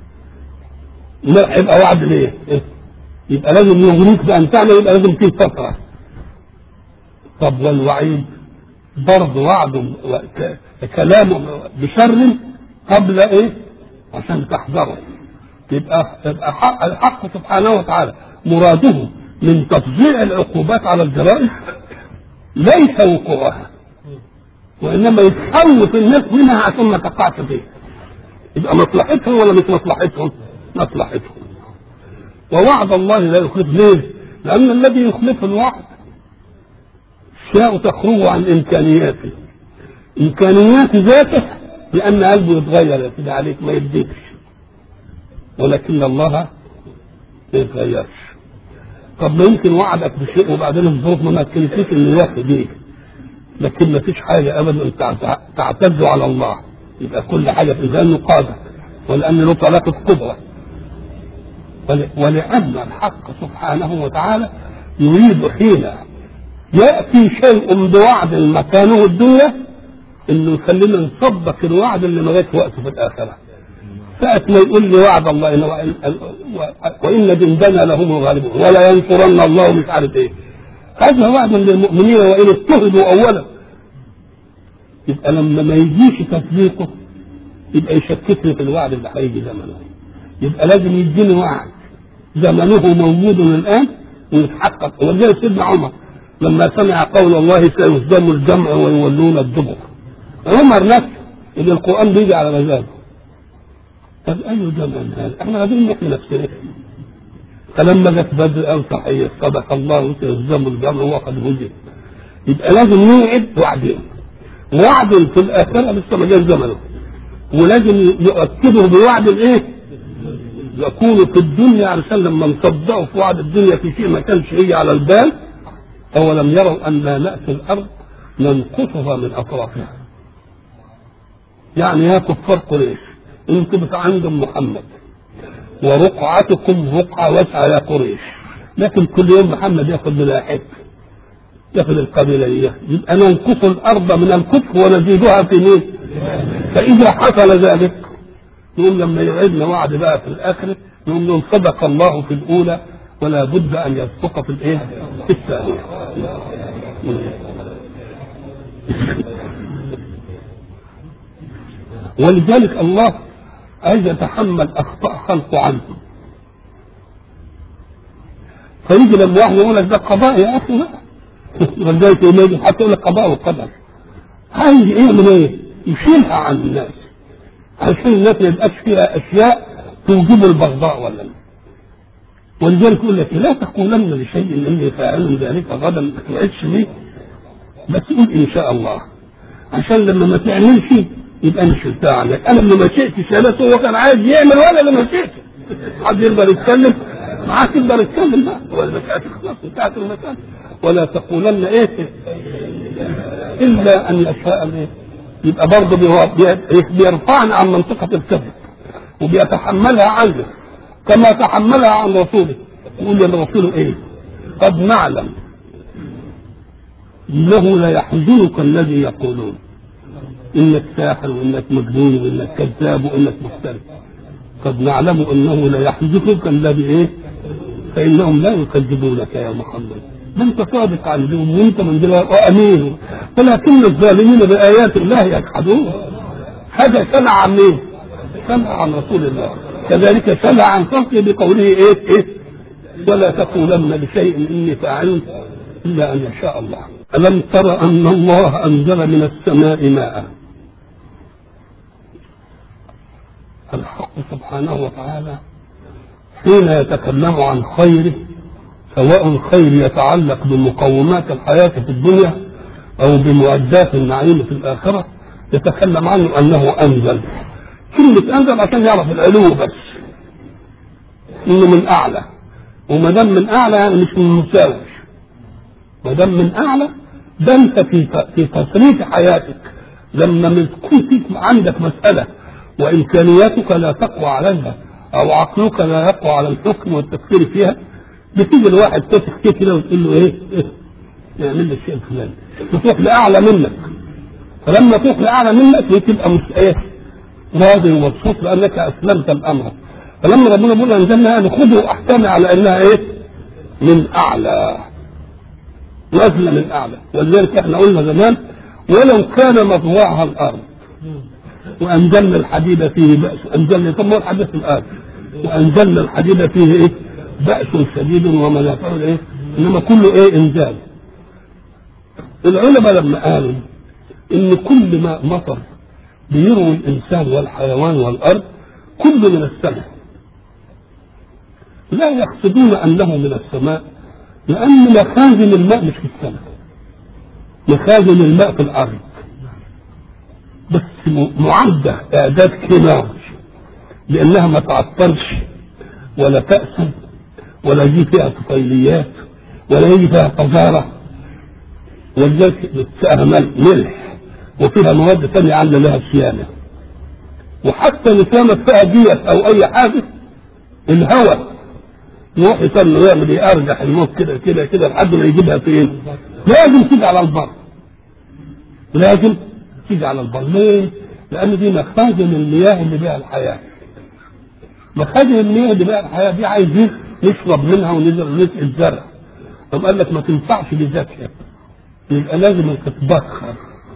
S1: لا يبقى وعد ليه؟ إيه؟ يبقى لازم يغريك بأنفعنا، يبقى لازم فيه فترة. طب والوعيد برضه وعد كلامه بشر قبل إيه؟ عشان تحذره. يبقى الحق سبحانه وتعالى مراده من تفظيع العقوبات على الجرائم ليس وقوعها، وانما يتخوف الناس منها عشان ما تقعش فيها. يبقى مصلحتهم ولا مش مصلحتهم؟ مصلحتهم. ووعد الله لا يخلف. ليه؟ لان الذي يخلف الوعد شاء تخرج عن امكانياته، امكانيات ذاته، لان قلبه يتغير يا سيدي عليك ما يديكش، ولكن الله ما يتغيرش. طب ما يمكن وعدك بشيء وبعدين الظروف ما تكلفيش انه يوفي بيه، لكن ما فيش حاجه ابدا تعتز على الله. يبقى كل حاجه في لانه قادر، ولان له طلاقه قدره، ولان الحق سبحانه وتعالى يريد حين ياتي شيء بوعد مكانه الدنيا انه يخلينا نصدق الوعد اللي ما جاش وقته في الاخره. ساعة ما يقول لي وعد الله وإن جندنا لهم الغالبون ولا ينصرن الله مش عارف ايه، هذا وعد للمؤمنين وإن اضطهدوا أولا. يبقى لما ما يجيش تصديقه يبقى يشككني في الوعد اللي هيجي زمنه. يبقى لازم يديني وعد زمنه موجود الآن ويتحقق. ولذلك سيدنا عمر لما سمع قول الله سيهزم الجمع ويولون الدبر، عمر نفسه اللي القرآن بيجي على مزاجه. طب أي جمع هذا؟ احنا قاعدين نحكي نفسنا. فلما جت بدر أو صحيح صدق الله سيهزم الجمع وقد هزم. يبقى لازم نوعد وعدين، وعد في الآخرة لسه ما جاش زمنه، ولازم يؤكده بوعد الايه؟ يكون في الدنيا، علشان لما نصدقه في وعد الدنيا في شيء ما كانش هي على البال. أولم يروا أننا نأتي الأرض ننقصها من أطرافها. يعني يا كفار قريش انتم عندكم محمد ورقعتكم رقعة واسعة يا قريش، لكن كل يوم محمد ياخذ ملاحق، ياخذ القبيلة دي، يبقى ننقص الأرض من الكفر ونزيدها في مين؟ فإذا حصل ذلك نقول لما يوعدنا وعد بقى في الآخرة نقول لهم صدق الله في الأولى ولا بد أن يصدق في الإيه؟ في الثانية. ولذلك الله عايز يتحمل أخطاء خلقه عنه. فيجي لما واحد يقول لك ده قضاء يا أخي لا، ولذلك يجي حتى يقول لك قضاء وقدر، عايز إيه من إيه؟ يشيلها عن الناس عشان الناس ما يبقاش فيها أشياء توجب البغضاء ولا لا. ولذلك يقول لك لا تقولن لشيء إني فاعل ذلك غدا، ما توعدش بيه، بس قول إن شاء الله، عشان لما ما تعملش يبقى انا شلتها عنك. انا اللي ما شئتش يا ناس، هو كان عايز يعمل ولا اللي ما شئتش. حد يقدر يتكلم معاك؟ يقدر يتكلم بقى ولا مسألة خلاص انتهت المسألة. ولا تقولن ايه الا ان يشاء الايه. يبقى برضه بيرفعنا عن منطقة الكذب وبيتحملها عنه كما تحملها عن رسوله. يقول للرسول ايه؟ قد نعلم انه لا يحزنك الذي يقولون انك ساحر وانك مجنون وانك كذاب وانك مفتري. قد نعلم انه لا يحزنك الذي ايه؟ فانهم لا يكذبونك يا محمد، ده انت صادق عندهم وانت من دلوقتي وامين، ولكن الظالمين بايات الله يجحدون. هذا سمع عن مين؟ سمع عن رسول الله. كذلك سمع عن خلقه بقوله ايه؟ ولا تقولن لشيء اني فاعل الا ان يشاء الله. ألم تر أن الله أنزل من السماء ماء؟ الحق سبحانه وتعالى حين يتكلم عن خيره، سواء خير يتعلق بمقومات الحياة في الدنيا أو بمعدات النعيم في الآخرة، يتكلم عنه أنه أنزل. كلمة أنزل عشان يعرف العلو بس، إنه من أعلى، وما دام من أعلى يعني مش من مساوي. ما دام من أعلى ده أنت في تصريف حياتك لما تكون فيك عندك مسألة وإمكانياتك لا تقوى عليها أو عقلك لا يقوى على الحكم والتفكير فيها، بتيجي الواحد تفكر كده وتقول له إيه يعمل لي الشيء الفلاني، تروح لأعلى منك. فلما تروح لأعلى منك بتبقى راضي ومبسوط لأنك أسلمت الأمر. فلما ربنا بيقول أنزلنا ناخذه أحكام على أنها من أعلى، نزل من أعلى. ولذلك احنا قلنا زمان ولو كان مطوعها الأرض وأنزلنا الحديد فيه بأس، أنزلنا ثم الحديد في الأرض وأنزلنا الحديد فيه بأس شديد ومنافع إنما كله إنزال. العلماء لما قالوا إن كل ما مطر بيروي الإنسان والحيوان والأرض كله من السماء، لا يقصدون أنه من السماء، لأن مخازن الماء مش في السماء، مخازن الماء في الأرض بس معدة إعداد كيماوي لأنها ما تعطرش ولا تأسد ولا يجي فيها طفيليات ولا يجي فيها قذارة، ولذلك فيها ملح وفيها مواد ثانية عاملة لها صيانة. وحتى إن كانت فيها ديت أو أي حاجة الهواء يروح يصلي ويعمل يرجح الموت كده كده كده لحد ما يجيبها فين؟ لازم تيجي على البر، لازم تيجي على البر. ليه؟ لأن دي مخازن المياه اللي بها الحياة. مخازن المياه اللي بها الحياة دي عايزين نشرب منها ونسقي الزرع. طب قال لك ما تنفعش بذاتها، يبقى لازم تتبخر.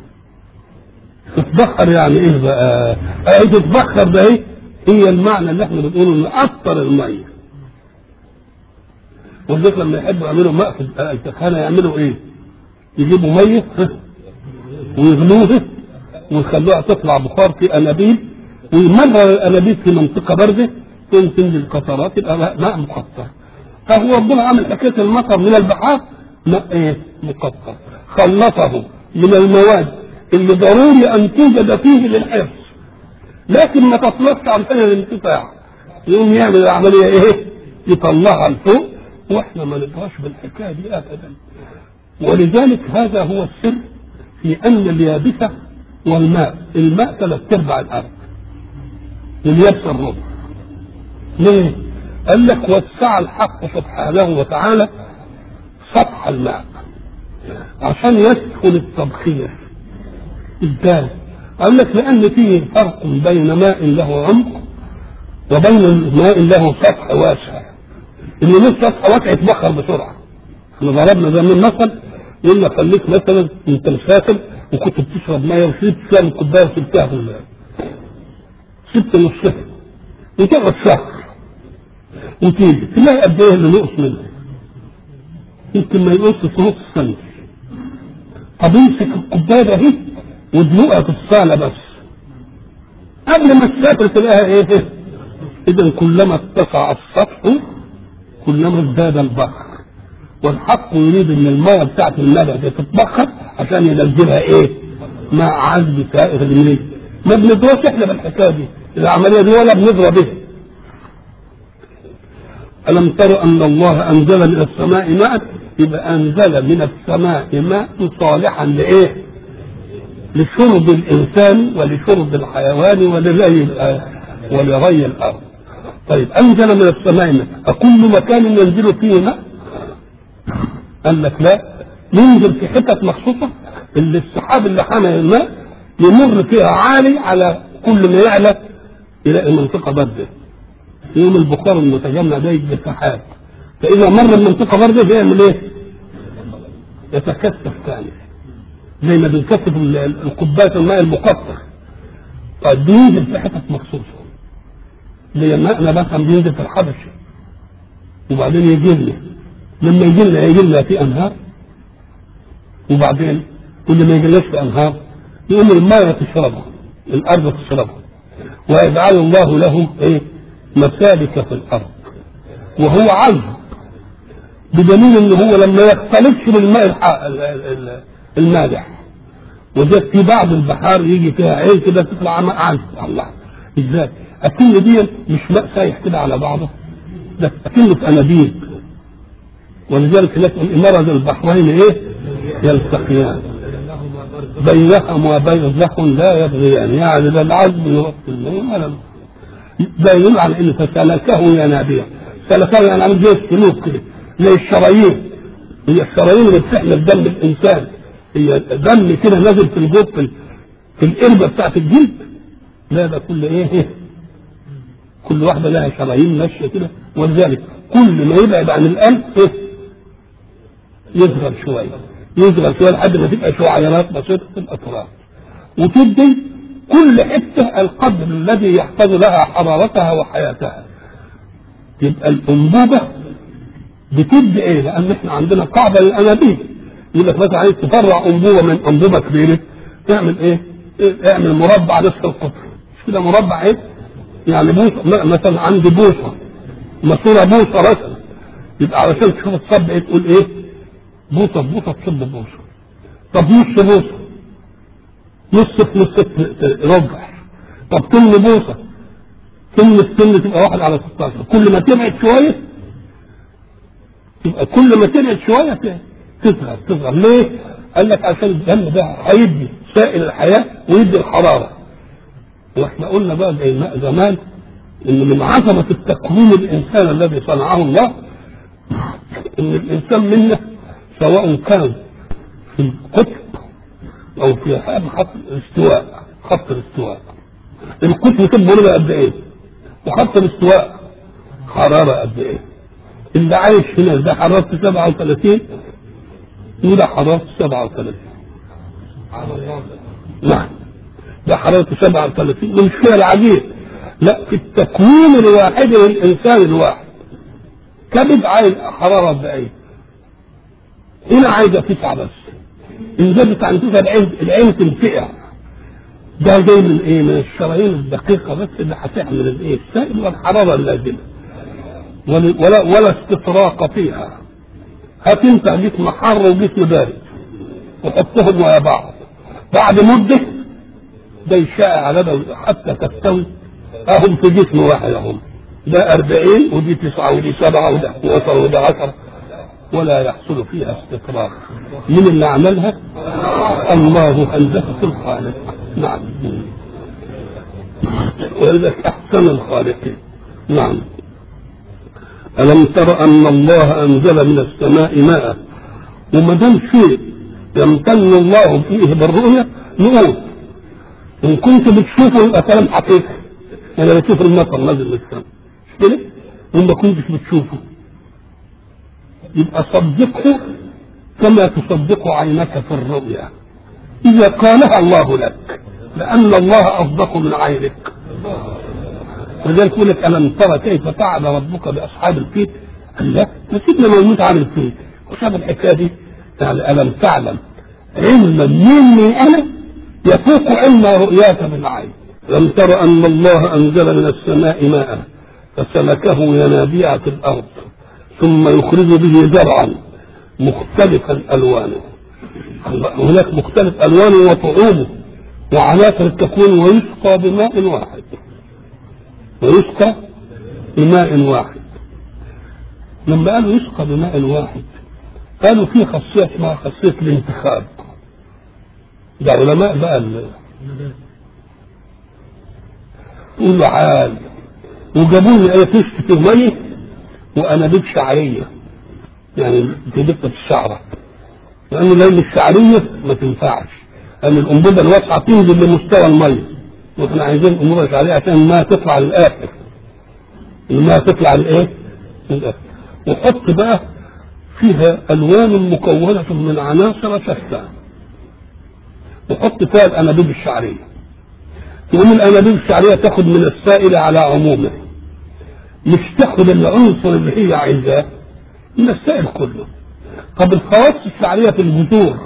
S1: تتبخر يعني ايه بقى؟ تتبخر ده هي المعنى اللي احنا بنقوله ان اثر الميه. ولذلك لما يحبوا يعملوا ماء في التخانه يعملوا ايه؟ يجيبوا ميه ويغلوها ويخلوها تطلع بخار في انابيب، ويمرر الانابيب في منطقه بارده تنزل قطرات يبقى ماء مقطر. فهو ربنا عامل حكايه المطر من البحار ماء مقطر، خلصه من المواد اللي ضروري ان توجد فيه للحفظ لكن ما تطلقش عن سنة الانتفاع، يقوم يعمل العملية يطلعها لفوق، واحنا ما نبغاش بالحكاية دي ابدا. ولذلك هذا هو السر في ان اليابسة والماء، الماء 3/4 الارض، اليابسة الربع. ليه؟ قال لك وسع الحق سبحانه وتعالى سطح الماء عشان يسهل التبخير. ازاي؟ قال لك لان فيه فرق بين ماء له عمق وبين ماء له سطح واسع. اللي له سطح واسع يتبخر بسرعه. احنا ضربنا زمان مثل، يقول لك خليك مثلا انت مسافر وكنت بتشرب ميه وشربت فيها من كوبايه وسبتها في الماء، سبت نصها وتقعد شهر وتيجي تلاقي قد ايه اللي نقص منه، يمكن ما يقصش في نص سنه. طب امسك الكوبايه ده ودلوقها في الصالة بس قبل ما تسافر تلاقيها إذا كلما اتسع السطح كلما ازداد البخر. والحق يريد ان الماء بتاعت النبات تتبخر عشان ينزلها ماء عذب سائغ المياه. ما بندرس احنا بالحكايه دي العمليه دي ولا بنضرب بها. ألم تروا أن الله أنزل من السماء ماء؟ يبقى أنزل من السماء ماء صالحا لشرب الإنسان ولشرب الحيوان ولري الأرض. طيب أنزل من السماء ماء، أكل مكان ينزل فيه ماء؟ قال لك لا، ينزل في حتت مخصوصة اللي السحاب اللي حمل الماء يمر فيها عالي على كل ما يعلى إلى المنطقة باردة. يوم البخار المتجمع ده يجي السحاب، فإذا مر المنطقة باردة بيعمل يتكثف ثاني زي ما بنكثف الكوباية الماء المقطر. طيب بينزل في حتت مخصوصة زي ماءنا مثلا بينزل في الحبشة وبعدين يجي لنا، لما يجي لنا في أنهار، وبعدين كل ما يجيلناش في أنهار يقوم الماء تشربها الأرض تشربها، ويجعل الله له مسالك في الأرض وهو عذب، بدليل ان هو لما يختلطش بالماء المالح، وده في بعض البحار يجي فيها عين كده تطلع ماء عذب. الله، ازاي؟ اكن دي مش ماء سايح كده على بعضه، ده اكنه في انابيب. ولذلك لكن مرض البحرين ايه؟ يلتقيان بينهما برزخ لا يبغيان، يعني لا العذب يوقف الليل ولا ده يدل على ان فسلكه ينابيع. سلكه يعني عامل زي السلوك كده، زي الشرايين. هي الشرايين اللي بتحمل دم الانسان، هي دم كده نازل في الجوف في القربه بتاعت الجلد. لا ده كل ايه؟ كل واحده لها شرايين ماشيه كده. ولذلك كل ما يبعد عن القلب ايه؟ يصغر شويه لحد ما تبقى شعيرات بسيطه في الاطراف، وتدي كل حته القدر الذي يحفظ لها حرارتها وحياتها. يبقى الانبوبه بتدي ايه؟ لان احنا عندنا قاعده للانابيب، يقول لك مثلا عايز تفرع انبوبه من انبوبه كبيره، تعمل ايه؟ اعمل مربع نصف القطر، مش كده مربع ايه؟ يعني بوصه، مثلا عندي بوصه ماسوره بوصه مثلا، يبقى علشان تشوف الصب ايه تقول ايه؟ بوصه بوصه تصب بوصه. طب نص بوصه، نص في نص ربع. طب تم بوصه، تم السن تبقى 1 على 16. كل ما تبعد شويه يبقى كل ما تبعد شويه تصغر. ليه؟ قال لك عشان الدم ده هيدي سائل الحياه ويدي الحراره. واحنا قلنا بقى زي زمان ان من عظمه التكوين الانسان الذي صنعه الله ان الانسان منا سواء كان في القطب او في خط الاستواء القطب تبقى له قد ايه؟ وخط الاستواء حراره قد ايه؟ اللي عايش هنا ده حرارته 37 وده حرارته 37. نعم، ده حرارته 37. مش كده العجيب؟ لا، في التكوين الواحد للانسان الواحد كبد عايز حراره قد ايه؟ هنا عايزه 9 بس. ان زادت عن 9 العين تنفقع. ده جاي من ايه؟ من الشرايين الدقيقه بس اللي هتحمل الايه؟ السائل والحراره اللازمه، ولا استطراق فيها. هات انت جسم حار وجسم بارد وحطهم ويا بعض، بعد مده ده يشاع على ده حتى تستوي. اهم في جسم واحد، اهم ده 40 ودي 9 ودي 7 وده 12 وده 10، ولا يحصل فيها استطراق. من اللي عملها؟ الله هندسة الخالق. نعم، ولذلك احسن الخالقين. نعم. ألم تر أن الله أنزل من السماء ماء؟ وما دام شيء يمتن الله فيه بالرؤية نقول إن كنت بتشوفه يبقى كلام حقيقي. أنا بشوف المطر نازل من السماء، مش كده؟ وما كنتش بتشوفه يبقى صدقه كما تصدق عينك في الرؤيا إذا قالها الله لك، لأن الله أصدق من عينك. ولذلك يقول لك ألم ترى كيف فعل ربك بأصحاب الفيل؟ قال لا، ما سيدنا ما يموت عن الفيل وشاف الحكاية دي. يعني ألم تعلم علما مني أنا يفوق علم رؤياك بالعين. ألم ترى أن الله أنزل من السماء ماء فسلكه ينابيع في الأرض ثم يخرج به زرعا مختلفا ألوانه. هناك مختلف ألوانه وطعومه وعناصر التكوين، ويسقى بماء واحد. ويسقى بماء واحد. لما قالوا يسقى بماء واحد قالوا فيه خاصية اسمها خاصية الانتخاب. ده علماء بقى يقول له عال وجابوا لي ايه تشت ميه وانابيب شعريه، يعني في دقه الشعره، لان لان الشعريه ما تنفعش، لان الانبوبه الواسعه تنزل لمستوى الميه، واحنا عايزين انبوبه شعريه عشان الماء تطلع للاخر. الماء تطلع لايه؟ للاخر. وحط بقى فيها الوان مكونه من عناصر شتى، وحط فيها الانابيب الشعريه. تقوم الانابيب الشعريه تاخد من السائل على عمومه، مش تاخد العنصر اللي هي عايزاه من السائل كله. طب الخواص الشعريه في الجذور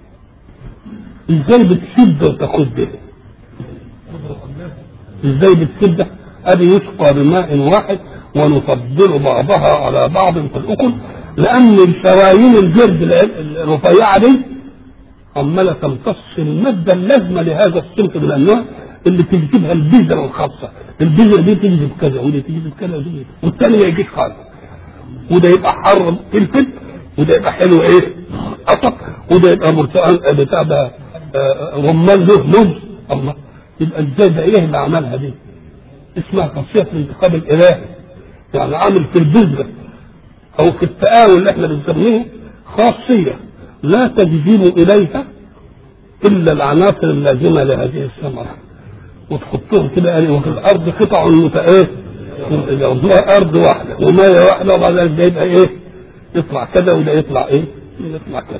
S1: ازاي بتسد وتاخد ده؟ ازاي بتسد؟ ادي يسقى بماء واحد ونفضل بعضها على بعض في الأكل، لأن الشرايين الجلد الرفيعة دي عمالة تمتص المادة اللازمة لهذا الصنف من النوع اللي تجذبها البذرة الخاصة. البذرة دي تجذب كذا ودي تجذب كذا والثاني ما يجيش خالص، وده يبقى حر فلفل، وده يبقى حلو ايه قطط، وده يبقى برتقال بتاع ده رمان له موز. الله، يبقى ازاي ده ايه اللي عملها دي؟ اسمها خاصية الانتخاب الالهي، يعني عامل في البذرة او في التآول اللي احنا بنسميه خاصية لا تجذب اليها الا العناصر اللازمة لهذه الثمرة، وتحطهم كده وفي الارض قطع يوضوها ارض واحدة ومية واحدة، وبعد ذلك ده يبقى ايه؟ يطلع كذا وده يطلع ايه؟ يطلع كذا.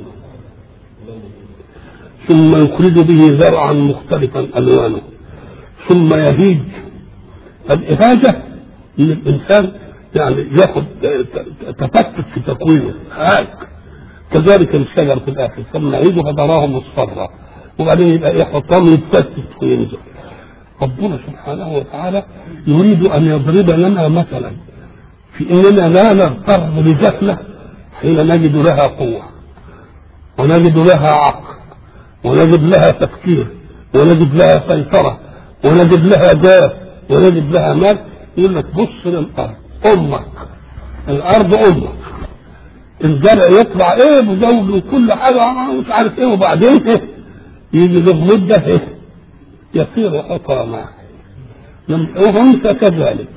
S1: ثم يخرج به زرعا مختلفا الوانه ثم يهيج. الإهاجة من الإنسان يعني ياخد تفتت في تكوينه هاج، كذلك الشجر في الآخر ثم يهيج فتراه مصفرا، وبعدين يبقى يحطم يتفتت وينزل. ربنا سبحانه وتعالى يريد أن يضرب لنا مثلا في إننا لا نغتر بذاتنا حين نجد لها قوة ونجد لها عقل ونجد لها تفكير ونجد لها سيطرة ونجد لها جاه ونجد لها مال. يقول لك بص للأرض أمك، الأرض أمك، الزرع يطلع إيه بزوج وكل حاجة مش عارف إيه، وبعدين إيه يجي له مدة إيه يصير حطاما. وأنت كذلك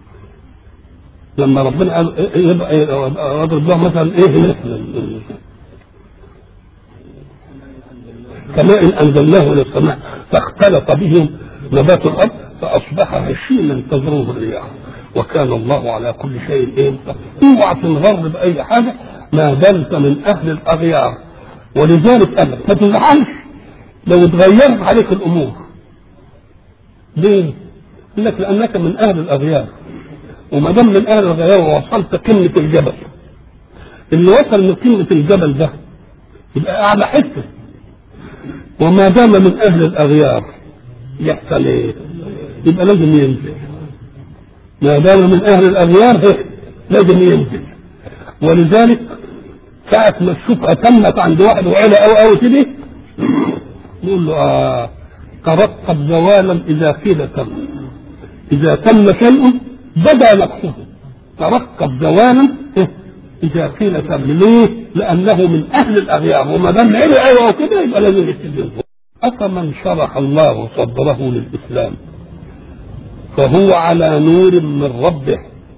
S1: لما ربنا يضرب له مثلا إيه كماء أنزلناه إلى السماء فاختلط به نبات الأرض فأصبح هشيما تذروه الرياح وكان الله على كل شيء إيه. اوعى تنغر بأي حاجة ما دمت من أهل الأغيار. ولذلك أبدا ما تزعلش لو اتغيرت عليك الأمور. ليه؟ يقول لك لأنك من أهل الأغيار، وما دام من أهل الأغيار ووصلت قمة الجبل، اللي وصل من قمة الجبل ده يبقى أعلى حتة، وما دام من أهل الأغيار يحصل إيه؟ يبقى لازم ينزل. ما دام من أهل الأغيار لازم ينزل. ولذلك ساعة ما الشبهة تمت عند واحد وعلى أو كده يقول له ترقب زوالا إذا قيل تم. إذا تم شيء بدا نقصه، ترقب زوالا إذا قيل تم. ليه؟ لأنه من أهل الأغيار، وما دام على أو كده يبقى لازم يستجيب. أفمن شرح الله صدره للإسلام فهو على نور من ربه.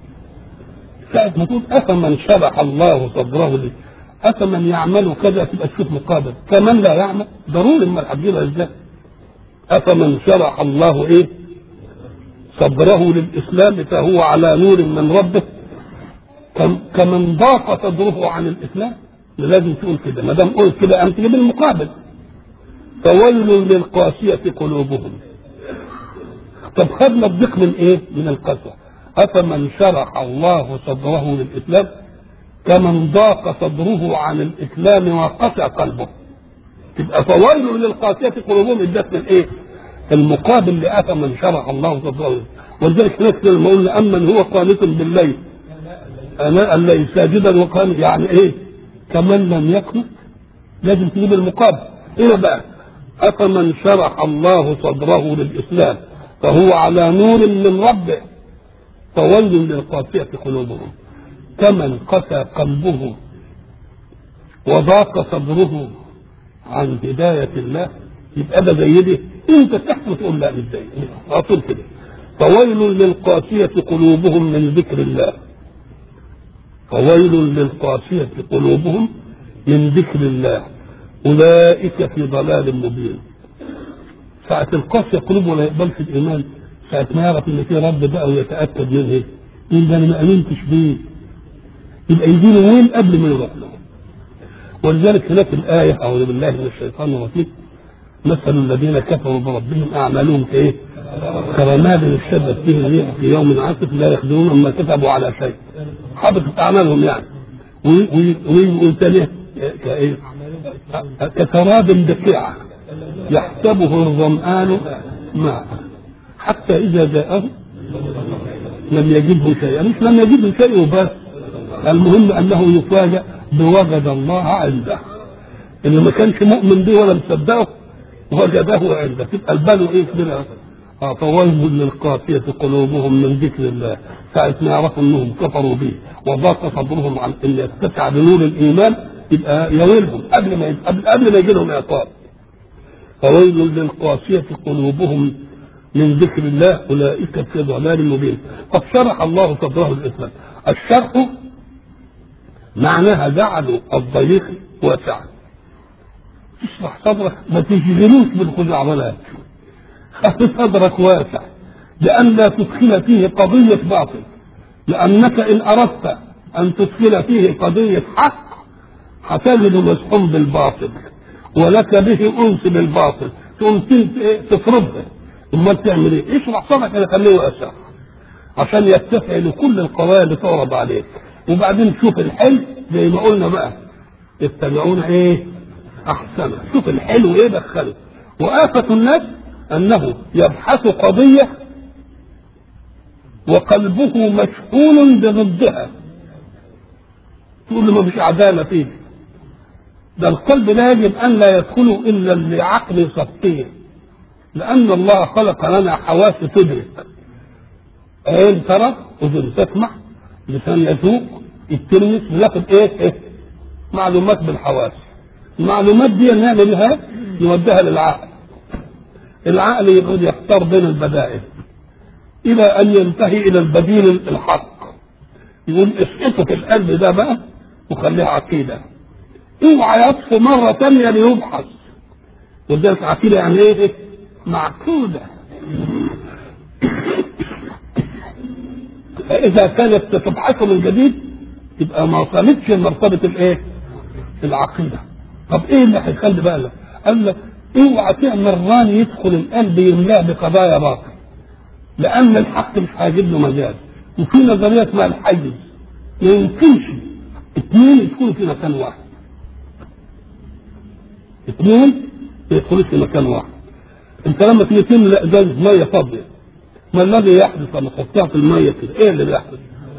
S1: ساعة ما تقول أفمن شرح الله صدره للإسلام، أفمن يعمل كذا تبقى تشوف مقابل، كمن لا يعمل ضروري ما هتجيبها ازاي. أفمن شرح الله إيه صدره للإسلام فهو على نور من ربه كمن ضاق صدره عن الإسلام. لازم تقول كده، ما دام قلت كده أنت تجيب المقابل. فويل للقاسية قلوبهم. طب خدنا الضيق من إيه؟ من القسوة. أفمن شرح الله صدره للإسلام كمن ضاق صدره عن الإسلام وقسى قلبه. تبقى فويل للقاسية قلوبهم ادت من إيه؟ المقابل لأفمن شرح الله صدره. ولذلك نكتب لما قلنا أمن هو قانت بالليل أنا الليل ساجدا وقام، يعني إيه؟ كمن لم يكن. لازم تجيب المقابل. إيه بقى؟ أفمن شرح الله صدره للإسلام فهو على نور من ربه فويل للقاسية قلوبهم كمن قسى قلبه وضاق صدره عن هداية الله. يبقى ده زي دي انت تحكم تقول لا مش زي اطول كده. فويل للقاسية قلوبهم من ذكر الله، فويل للقاسية قلوبهم من ذكر الله أولئك في ضلال مبين. ساعة القاسية قلوبه لا يقبلش الإيمان، ساعة ما يعرف إن في رب بقى ويتأكد منه إن ده أنا ما آمنتش بيه، يبقى يجيله وين قبل ما يروح له. ولذلك هناك الآية أعوذ بالله من الشيطان الرجيم مثل الذين كفروا بربهم أعمالهم كإيه؟ كرماد اشتدت به الريح في يوم عاصف لا يقدرون ما كتبوا على شيء. حبطت أعمالهم يعني. ويقول تاني كإيه؟ كسراب بقيعة يحسبه الظمآن ماء حتى إذا جاءه لم يجده شيئا، مش لم يجده شيء وبس، المهم انه يفاجأ بوجد الله عنده. اللي ما كانش مؤمن به ولا مصدقه وجده عنده، تبقى البال ايه كده؟ فويل للقاسية قلوبهم من ذكر الله، ساعة ما يعرفوا انهم كفروا به وضاق صدرهم عن ان يتسع بنور الايمان، يبقى يويلهم قبل ما يجي لهم عقاب. فويل للقاسية قلوبهم من ذكر الله اولئك في ضلال مبين. قد شرح الله صدره الاسلام. الشرح معناها جعلوا الضيق واسعا. اشرح صدرك، ما تشغلوش بالخزعبلات، خلي صدرك واسع لأن لا تدخل فيه قضية باطل، لأنك إن أردت أن تدخل فيه قضية حق هتجد مزحوم بالباطل ولك به أنس بالباطل، تقوم تفرضه. أمال تعمل إيه؟ اشرح صدرك كده، خليه واسع عشان يتسع لكل القضايا اللي تعرض عليك. وبعدين شوف الحلو زي ما قلنا بقى، يتبعون إيه؟ أحسنه. شوف الحلو إيه دخله. وآفة الناس أنه يبحث قضية وقلبه مشحون بضدها، تقول له ما فيش عدالة فيه. ده القلب لا يجب أن لا يدخله إلا لعقل يصفيه، لأن الله خلق لنا حواس تدرك: عين ترى، أذن تسمع، لسان يذوق، التلمس، بناخد إيه؟ معلومات بالحواس. المعلومات دي نعمل بها نوديها للعقل. العقل يقعد يختار بين البدائل الى ان ينتهي الى البديل الحق. يقول اسقطه في القلب ده بقى وخليها عقيده، اوعى يطفو مره ثانيه ليبحث. ولذلك عقيده يعني ايه؟ معقوده. فاذا كانت تبحثه من جديد يبقى ما وصلتش لمرتبه الايه؟ العقيده. طب ايه اللي هيخلي بقى؟ قال لك اوعى تعمل ران يدخل القلب يملاه بقضايا باطل، لان الحق مش هيجيب له مجال. وفي نظريه اسمها الحيز، ما يمكنش اثنين يدخلوا في مكان واحد. اثنين ما يدخلوش في مكان واحد. انت لما تيجي تملأ ازازه ميه فاضيه، ما الذي يحدث لما تحطها في الميه كده؟ ايه اللي بيحدث؟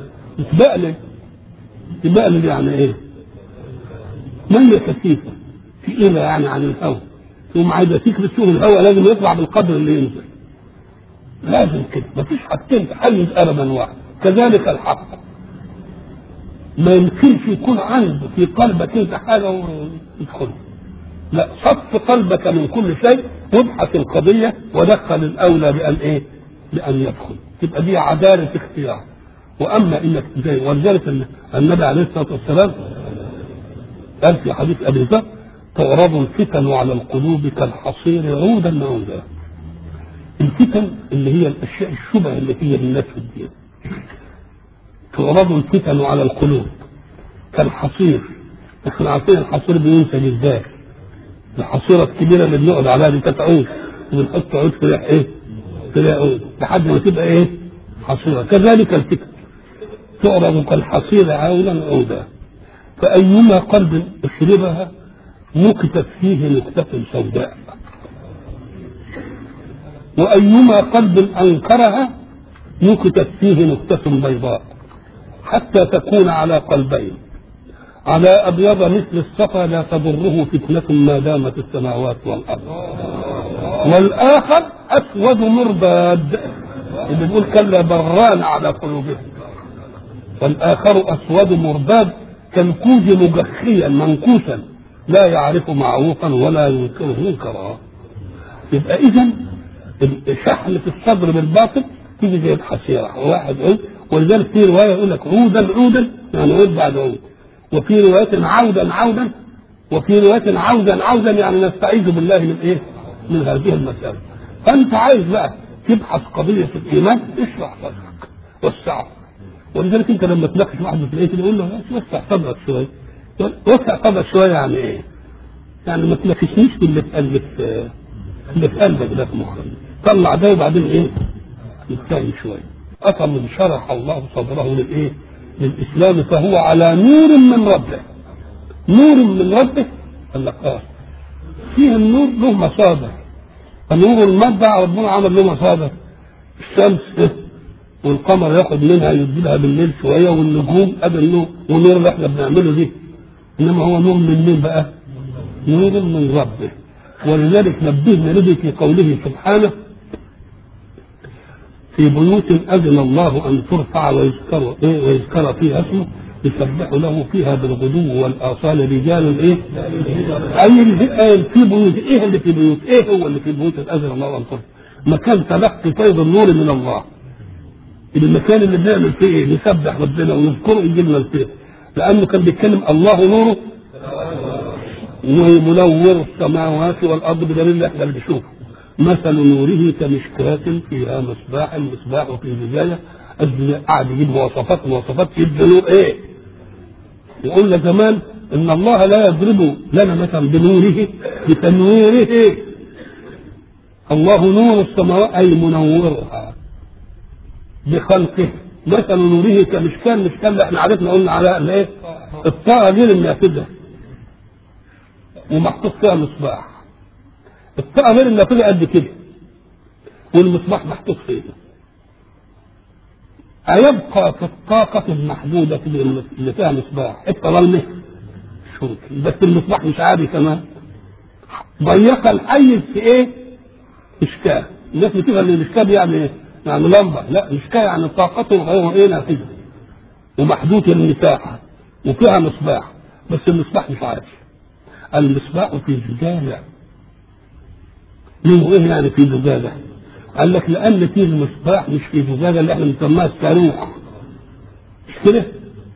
S1: تبقلب يعني ايه؟ ميه كثيفه تقيله يعني عن الهواء، ثم عايزه تكبس فيه الهواء لازم يطلع بالقدر اللي ينزل. لازم كده، مفيش حاجتين تحيز ابدا واحد. كذلك الحق ما يمكنش يكون عنده في قلبك انت حاجه ويدخل. لا، صف قلبك من كل شيء وابحث القضيه ودخل الاولى بان ايه؟ بان يدخل. تبقى دي عداله اختيار. واما انك زي ولذلك النبي عليه الصلاه والسلام قال في حديث ابي ذر: تعرض الفتن على القلوب كالحصير عودا عودا. الفتن اللي هي الاشياء الشبه اللي هي الناس في الدين. تعرض الفتن على القلوب كالحصير. احنا عارفين الحصير بينتج ازاي؟ الحصيره الكبيره اللي بنقعد عليها دي كتعود، وبنحط عود في ايه؟ في عود لحد ما تبقى ايه؟ حصيره. كذلك الفتن تعرض كالحصير عودا عودا، فايما قلب اشربها نكتت فيه نكتة سوداء، وأيما قلب أنكرها نكتت فيه نكتة بيضاء، حتى تكون على قلبين على أبيض مثل الصفا لا تضره فتنة ما دامت السماوات والأرض، والآخر أسود مرباد اللي بيقول كلا بران على قلوبهم، والآخر أسود مرباد كالكوز مجخيا منكوسا لا يعرف معروفا ولا ينكره منكرا. يبقى إذن شحن في الصدر بالباطل تيجي زي الحصيرة واحد عود. ولذلك في رواية يقول لك عودا يعني عود بعد عود، وفي رواية عودا وفي رواية عودا يعني نستعيذ بالله من ايه؟ من هذه المسألة. فأنت عايز بقى تبحث قضية الإيمان اشرح صدرك وسعه. ولذلك أنت لما تناقش واحد في الإيه تقول له وسع صدرك شوية. وسع صدرك شوية يعني إيه؟ يعني ما تناقشنيش باللي في قلبك ده في مخك. طلع ده وبعدين إيه؟ يتكلم شوية. أفمن شرح الله صدره للإيه؟ للإسلام فهو على نور من ربه. نور من ربه قال لك فيه النور له مصادر. فنور المادة ربنا عمل له مصادر. الشمس والقمر ياخد منها يديلها بالليل شويه، والنجوم ادي النور، والنور اللي احنا بنعمله دي، انما هو نور من مين بقى؟ نور من ربه. ولذلك نبهنا به في قوله سبحانه: في بيوت اذن الله ان ترفع ويذكر فيها اسمه يسبح له فيها بالغدو والاصال رجال اي في بيوت. ايه اللي في بيوت؟ ايه هو اللي في بيوت اذن الله ان ترفع؟ مكان تلقي فيض النور من الله. المكان اللي بنعمل فيه ايه؟ نسبح ربنا ونذكره يجيب لنا الفيض، لانه كان بيتكلم الله نوره ومنور السماوات والارض، بدليل احنا اللي بنشوفه. مثل نوره كمشكاة فيها مصباح، المصباح في زجاجة. قاعد يجيب مواصفات يبقى نور ايه؟ وقلنا زمان ان الله لا يضرب لنا مثلا بنوره بتنويره. الله نور السماوات اي منورها بخلقه. مثل نوره كمشكاة، المشكاة اللي احنا عرفنا قلنا على الايه؟ الطاقة غير النافذة ومحطوط فيها مصباح. الطاقة غير النافذة قد كده والمصباح محطوط فيه. أيبقى في الطاقة المحدودة اللي فيها مصباح الظلمة؟ مش ممكن. بس المصباح مش عادي كمان، ضيق الحيز في ايه؟ مشكاة. الناس بتبقى ان المشكاة يعني ايه؟ يعني لمبة. لا، مشكاة يعني طاقته غير ايه؟ نافذة ومحدودة المساحة وفيها مصباح، بس المصباح مش عادي. المصباح في زجاجة. منه ايه يعني في زجاجة؟ قال لك لان فيه المصباح مش في زجاجة اللي احنا بنسميها الصاروخ، مش كده؟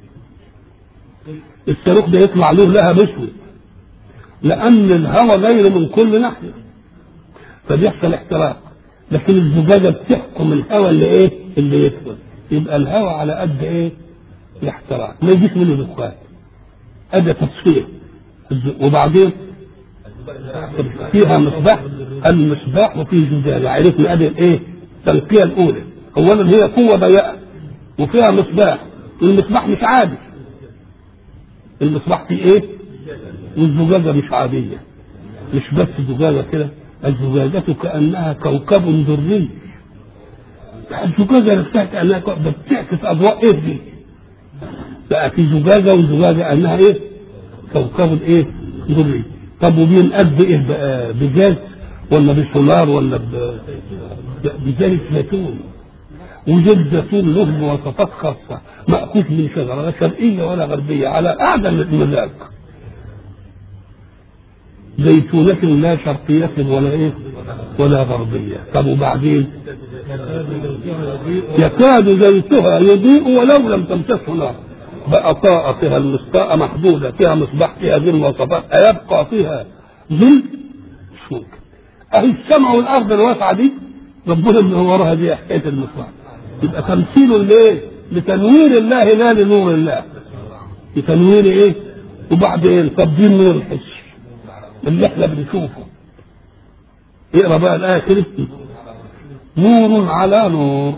S1: الصاروخ ده يطلع له لهب اسود، لان الهواء جاي من كل ناحية فبيحصل احتراق. لكن الزجاجة بتحكم الهواء اللي ايه؟ اللي يدخل، يبقى الهواء على قد ايه؟ الاحتراق، ما يجيش منه دخان. ادي تصفية. وبعدين فيها مصباح، المصباح وفيه زجاجة. عرفنا ادي الايه؟ التنقية الاولى. اولا هي قوة ضيقة وفيها مصباح، والمصباح مش عادي. المصباح فيه ايه؟ والزجاجة مش عادية. مش بس زجاجة كده، الزجاجة كأنها كوكب دري. الزجاجة نفسها كأنها بتعكس اضواء ايه دي؟ بقى في زجاجة وزجاجة انها ايه؟ كوكب ايه؟ دري. طب وبينقد بايه بقى؟ بجاز ولا بسولار ولا بزيت زيتون؟ وزيت زيتون له مواصفات خاصه، مأخوذ من شجره لا شرقيه ولا غربيه، على اعدل المزاج. زيتونة لا شرقية ولا ايه؟ ولا غربية. طب وبعدين؟ يكاد زيتها يضيء ولو لم تمسسه نار. بقى طاقة فيها المسطاءة محدودة، فيها مصباح، فيها ذي المواصفات، أيبقى فيها ظل؟ مش ممكن. أهي السماء والأرض الواسعة دي ربنا من وراها دي حكاية المصباح. يبقى تمثيل لإيه؟ لتنوير الله لا لنور الله. لتنوير إيه؟ وبعدين تبديل نور الحس اللي احنا بنشوفه. اقرا بقى الآية كده: نور على نور.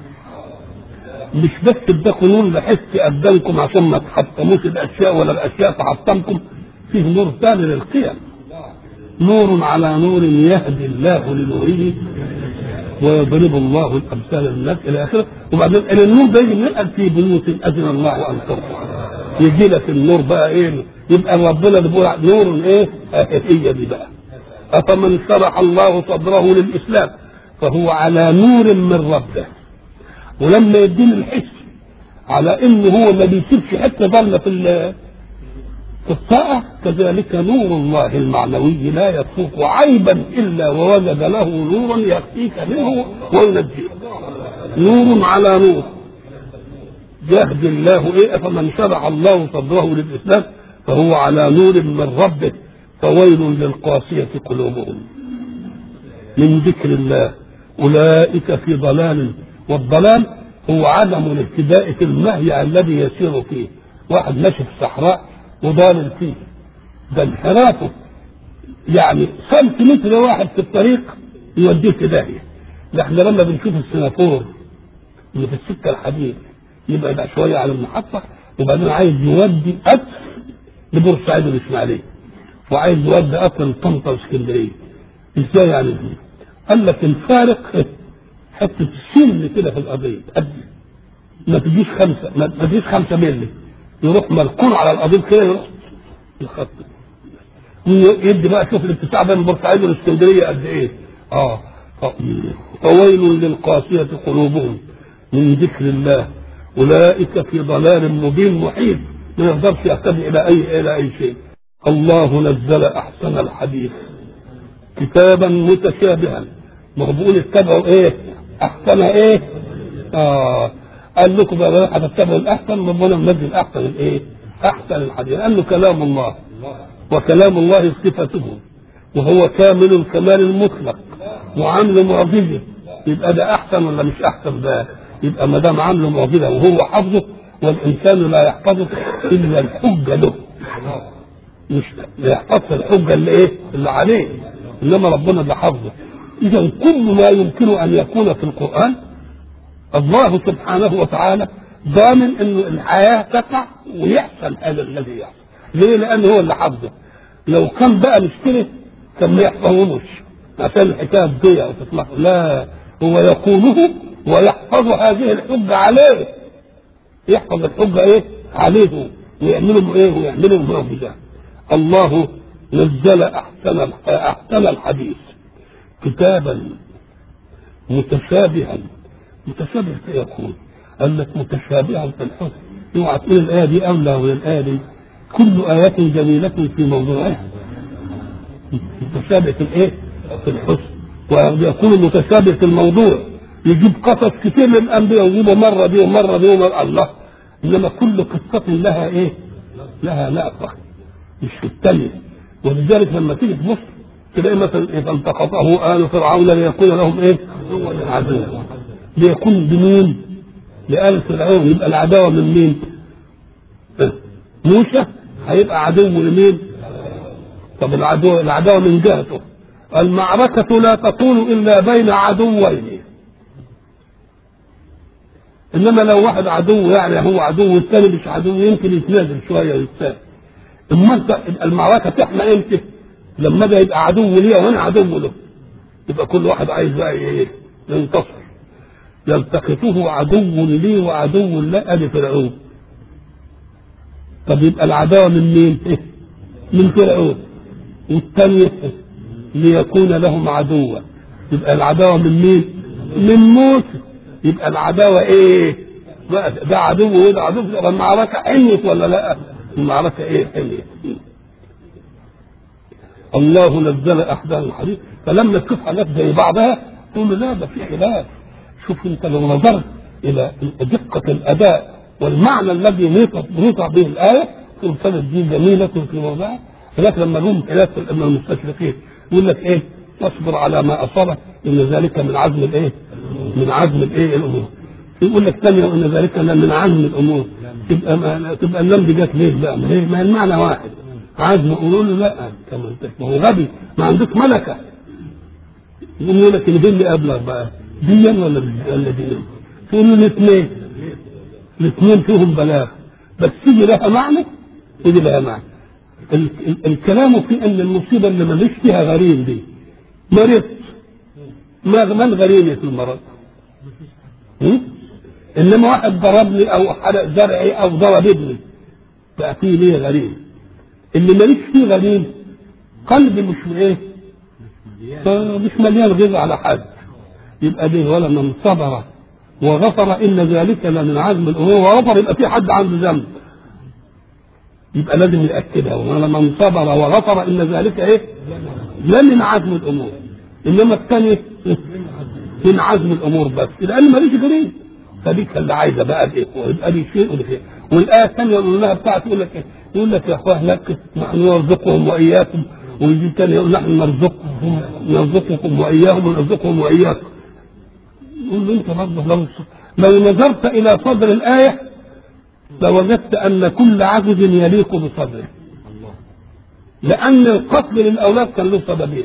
S1: مش بس اداكم نور لحس قدامكم عشان ما تحطموش الاشياء ولا الاشياء تحطمكم، فيه نور ثاني للقيم. نور على نور يهدي الله لنوره ويضرب الله الامثال للناس الى اخره. وبعدين النور ده يجي من في بيوت اذن الله ان ترفع. يجي لك النور بقى ايه؟ يبقى ربنا بيقول نور ايه؟ هي دي بقى. افمن شرح الله صدره للاسلام فهو على نور من ربه. ولما يدين الحس على انه هو ما بيسيبش حته ضله في الطاعه، كذلك نور الله المعنوي لا يترك عيبا الا ووجد له نورا يخفيك منه وينجيك. نور على نور يهدي الله ايه؟ فمن شرع الله صدره للاسلام فهو على نور من ربه فويل للقاسيه قلوبهم من ذكر الله اولئك في ضلال. والضلال هو عدم الاهتداء في المهيع الذي يسير فيه. واحد ماشي في الصحراء وضال فيه، ده انحرافه يعني سنتيمتر واحد في الطريق يوديه في داهيه. احنا لما بنشوف السنافور اللي في السكه الحديد يبقى ده شويه على المحطه، وبعدين عايز يودي قطر لبورسعيد والاسماعيليه، وعايز يودي قطر لطنطا واسكندريه. ازاي يعني؟ قال لك الفارق حته السن كده في القضيه، ما تجيش 5 مللي، يروح ملقون على القضيب كده، يروح يخط ويدي بقى. شوف الاتساع بين بورسعيد والاسكندريه قد ايه. فويل للقاسية قلوبهم من ذكر الله أولئك في ضلال مبين محيط، ما يقدرش يهتدي إلى أي شيء. الله نزل أحسن الحديث كتابا متشابها. ما هو بيقول اتبعوا إيه؟ أحسن إيه؟ قال لكم بقى هتتبعوا الأحسن، ربنا منزل أحسن الإيه؟ أحسن الحديث، لأنه كلام الله، وكلام الله صفته، وهو كامل الكمال المطلق وعامل معجزه. يبقى ده احسن ولا مش احسن؟ ده يبقى ما دام عامله معجزه وهو حافظه، والانسان لا يحفظه الا الحجه له، مش يحفظ الحجه اللي ايه؟ اللي عليه، انما ربنا اللي حافظه. اذا كل ما يمكن ان يكون في القران الله سبحانه وتعالى ضامن انه الحياه تقع ويحصل هذا الذي يحصل. ليه؟ لانه هو اللي حافظه. لو كان بقى مشكله كان ما يحفظهمش عشان الحكايه تضيع وتطلع، لا، هو يقوله ويحفظ هذه الحجه عليه، يحفظ الحجه ايه؟ عليه، ويعملوا ايه؟ ويعملوا معجزات. الله نزل احسن الحديث كتابا متشابها. متشابه سيكون، قال لك متشابها في الحسن. اوعى تقول الايه دي اولى من الايه دي، كل ايات جميله في موضوعها. متشابه في الايه؟ في الحسن. ويكون متشابه في الموضوع، يجيب قصص كتير للانبياء ويجيبوا مره دي ومره دي ومره الله، انما كل قصه لها ايه؟ لها ناقه مش في الثانيه. ولذلك لما تيجي تبص تلاقي مثلا اذا التقطه ال فرعون ليكون لهم ايه؟ عدو. ليكون بمين؟ لآل فرعون. يبقى العداوه من مين؟ موسى هيبقى عدو لمين؟ طب العداوه من جهته. المعركة لا تكون إلا بين عدوين، إنما لو واحد عدو يعني هو عدو والثاني مش عدو يمكن يتنازل شوية للثاني. أما المعركة تحمى إمتى؟ لما ده يبقى عدو ليه وأنا عدو له، يبقى كل واحد عايز بقى إيه؟ ينتصر. يلتقطه عدو لي وعدو لا أدي فرعون. طب يبقى العداوة من مين؟ من فرعون. والثانية ليكون لهم عدوا، يبقى العداوة من مين؟ من موسى. يبقى العداوة ايه؟ ده عدو وده عدو. يبقى المعركة حنيت ولا لا؟ المعركة ايه؟ حنيت. الله نزل احسن الحديث. فلما تشوف حاجات زي بعضها تقول له لا ده في خلاف. شوف انت لو نظرت الى دقة الاداء والمعنى الذي نطق به الايه تقول كانت دي جميلة في موضعها. لكن لما جم خلاف المستشرقين يقول لك ايه؟ تصبر على ما اصابك ان ذلك من عزم الايه؟ من عزم الايه؟ الامور. يقول لك ثانيه ان ذلك من عزم الامور. تبقى اللام دي جت ليه بقى؟ ما المعنى واحد. عزم امور. لا كمان ما هو غبي، ما عندك ملكه. يقول لك اللي اللي قبلك بقى ديا ولا ديا؟ تقول له الاثنين فيهم بلاغ، بس تيجي لها معنى ودي لها معنى. الكلام في ان المصيبه اللي ماليش فيها غريم دي مرضت، من غريمي في المرض؟ انما واحد ضربني او حرق زرعي او ضرب ابني بقى فيه ليه غريم. اللي ماليش فيه غريم قلبي مش ايه؟ مش مليان غيظ على حد. يبقى دي ولا من صبر وغفر ان ذلك لمن عزم الامور. وغفر يبقى في حد عنده ذنب، يبقى لازم يأكدها. ومن صبر وغفر ان ذلك ايه؟ لا من عزم الامور. انما الثاني من عزم الامور بس، لان ماليش غريب. فديك اللي عايزه بقى الايه؟ ويبقى لي شيء ولا شيء. والايه الثانيه يقول لها بتاعت يقول لك ايه؟ يقول لك يا اخوان لك نحن نرزقهم واياكم، ويجي الثاني يقول نحن نرزقكم واياهم ونرزقهم واياكم. يقول له انت برضه لو نظرت الى صدر الايه لوجدت ان كل عجز يليق بصدره. لان القتل للاولاد كان له سببين.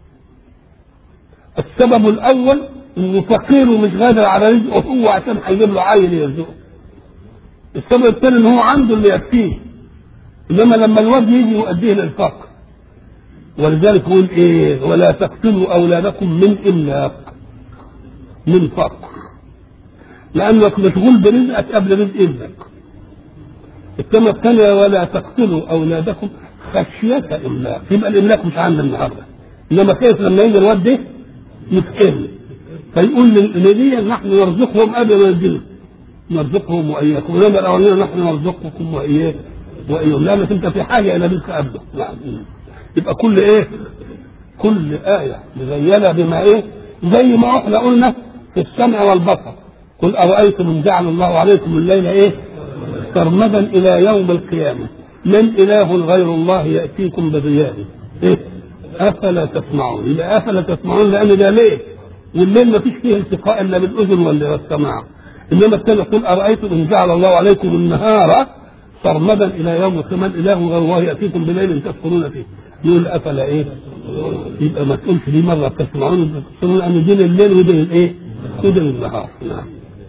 S1: السبب الاول انه فقير ومش قادر على رزقه هو عشان هيجيب له عيل يرزقه. السبب الثاني ان هو عنده اللي يكفيه، انما لما الواد يجي يؤديه للفقر. ولذلك يقول ايه؟ ولا تقتلوا اولادكم من املاق، من فقر. لانك مشغول برزقك قبل رزق ابنك. الكلمه الثانيه ولا تقتلوا اولادكم خشيه املاق، يبقى الاملاق مش عند النهارده، انما كيف لما يجي الواد ده يتقل فيقول للذي نحن نرزقهم قبل ما يجوا نرزقهم واياكم، انما الاولين نحن نرزقكم واياكم واياهم، لانك انت في حاجه الى رزق قبله. يبقى كل ايه؟ كل آية مزينة بما ايه؟ زي ما احنا قلنا في السمع والبصر، قل أرأيتم إن جعل الله عليكم الليل ايه؟ سرمدا إلى يوم القيامة من إله غير الله يأتيكم بضياء ايه؟ أفلا تسمعون. يبقى أفلا تسمعون لأن ده ليه؟ والليل ما فيش فيه التقاء إلا بالأذن ولا بالسماع. إنما الثاني قل أرأيتم إن جعل الله عليكم النهار سرمدا إلى يوم القيامة من إله غير الله يأتيكم بليل تسكنون فيه. يقول أفلا ايه؟ يبقى ما تقولش دي مره تسمعون ان دين الليل ودين الايه؟ ودين النهار. نعم.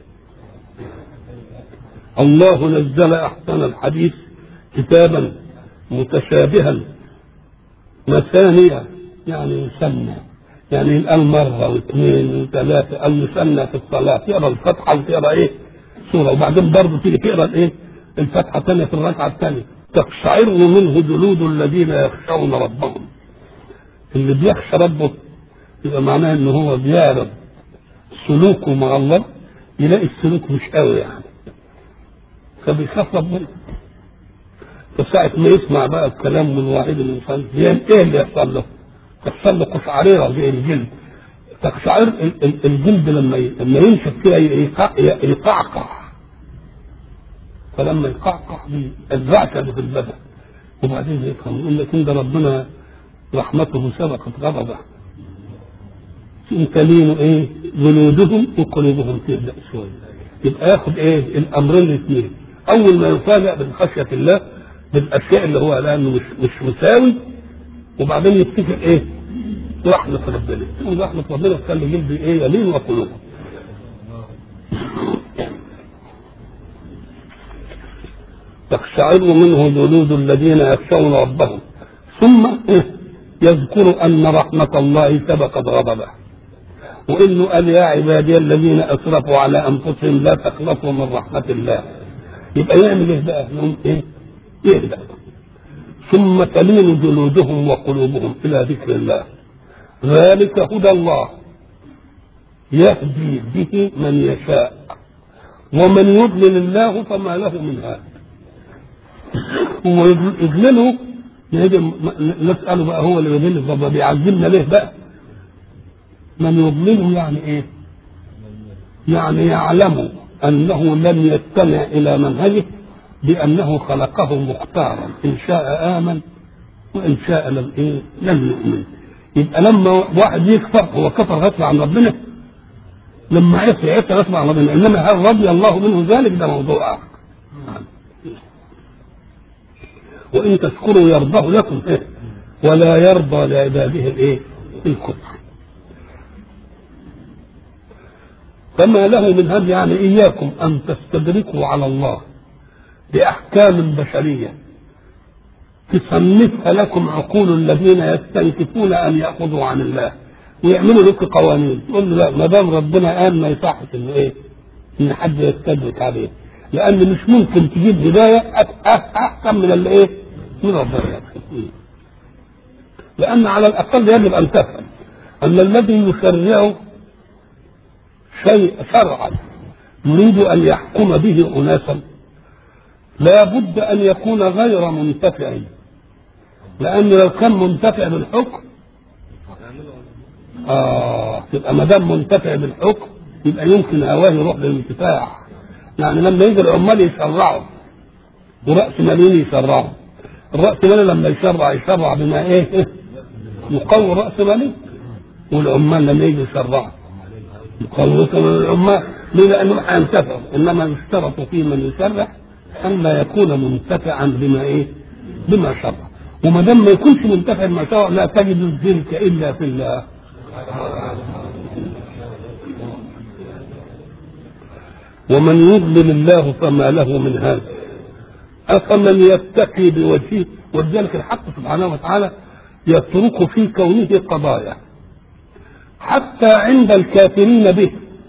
S1: الله نزل احسن الحديث كتابا متشابها مثانية، يعني يسمى، يعني الان مره واثنين وثلاثه، او يسمى في الصلاه تقرا الفتحه وتقرا ايه؟ سوره، وبعدين برضه تيجي تقرا الايه؟ الفتحه الثانيه في الركعه الثانيه. تقشعر منه جلود الذين يخشون ربهم. اللي بيخشى ربه يبقى معناه ان هو بيعرض سلوكه مع الله، يلاقي السلوك مش قوي يعني، فبيخاف ربنا. فساعة ما يسمع بقى الكلام من واحد من الانسان ايه اللي يحصل له؟ تحصل له قشعريره زي الجلد. تقشعر الجلد لما ينشف كده يقعقع، فلما يقعقع الرعشه اللي في البدن، وبعدين يفهم يقول لك ان ده ربنا رحمته سبقت غضبه. تلين ايه؟ جلودهم وقلوبهم تهدأ شويه. يبقى ياخد ايه؟ الامرين الاثنين. اول ما يفاجأ بخشيه الله بالاشياء اللي هو لانه مش مساوي، وبعدين يفتكر ايه؟ رحمه ربنا. رحمه ربنا تخلي جلده ايه؟ يلين وقلوبهم. تقشعر منه جلود الذين يخشون ربهم ثم يذكر أن رحمة الله سبقت غضبه، وإنه قال يا عبادي الذين أسرفوا على أنفسهم لا تقنطوا من رحمة الله. يبقى يعمل إيه بقى؟ إيه؟ يهدأ. ثم تلين جلودهم وقلوبهم إلى ذكر الله. ذلك هدى الله يهدي به من يشاء ومن يضلل الله فما له من هاد. هو يضلله نيجي نسأله بقى هو اللي يضل، طب بيعذبنا ليه بقى؟ من يضلله يعني ايه؟ يعني يعلم انه لم يستمع الى منهجه بانه خلقه مختارا، ان شاء امن وان شاء لم يؤمن. يبقى لما واحد يكفر هو كفر غصب عن ربنا، لما عصي غصب عن ربنا، انما هل رضي الله منه ذلك؟ ده موضوع اخر. وإن تشكروا يرضه لكم إيه؟ ولا يرضى لعباده الإيه؟ الكفر. فما له من هدي، يعني إياكم أن تستدركوا على الله بأحكام بشرية تصنفها لكم عقول الذين يستنكفون أن يأخذوا عن الله ويعملوا لك قوانين. تقول له لا، ما دام ربنا قال ما يصحش إنه إيه؟ إن حد يستدرك عليه، لأن مش ممكن تجيب هداية أحسن من اللي إيه؟ من ربنا. لأن على الأقل يجب أن تفهم أن الذي يشرع شيء شرعا يريد أن يحكم به أناسا لا بد أن يكون غير منتفع، لأن لو كان منتفع بالحكم يبقى ما دام منتفع بالحكم يبقى يمكن هواه يروح للانتفاع. يعني لما يجي العمال يشرعوا ورأس مالين يشرعوا، الرأس مالي لما يشرع بما ايه؟ يقوي رأس مالي، والعمال لما يجي يشرعوا يقوي العمال. ليه؟ لأنهم هينتفعوا، إنما يشترط في من يشرع أن لا يكون منتفعا بما ايه؟ بما شرع. وما دام ما يكونش منتفع بما شرع لا تجد الذلك إلا في الله. ومن يضلل الله فما له من هاد أفمن يتقي بوجهه. ولذلك الحق سبحانه وتعالى يترك في كونه قضايا حتى عند الكافرين به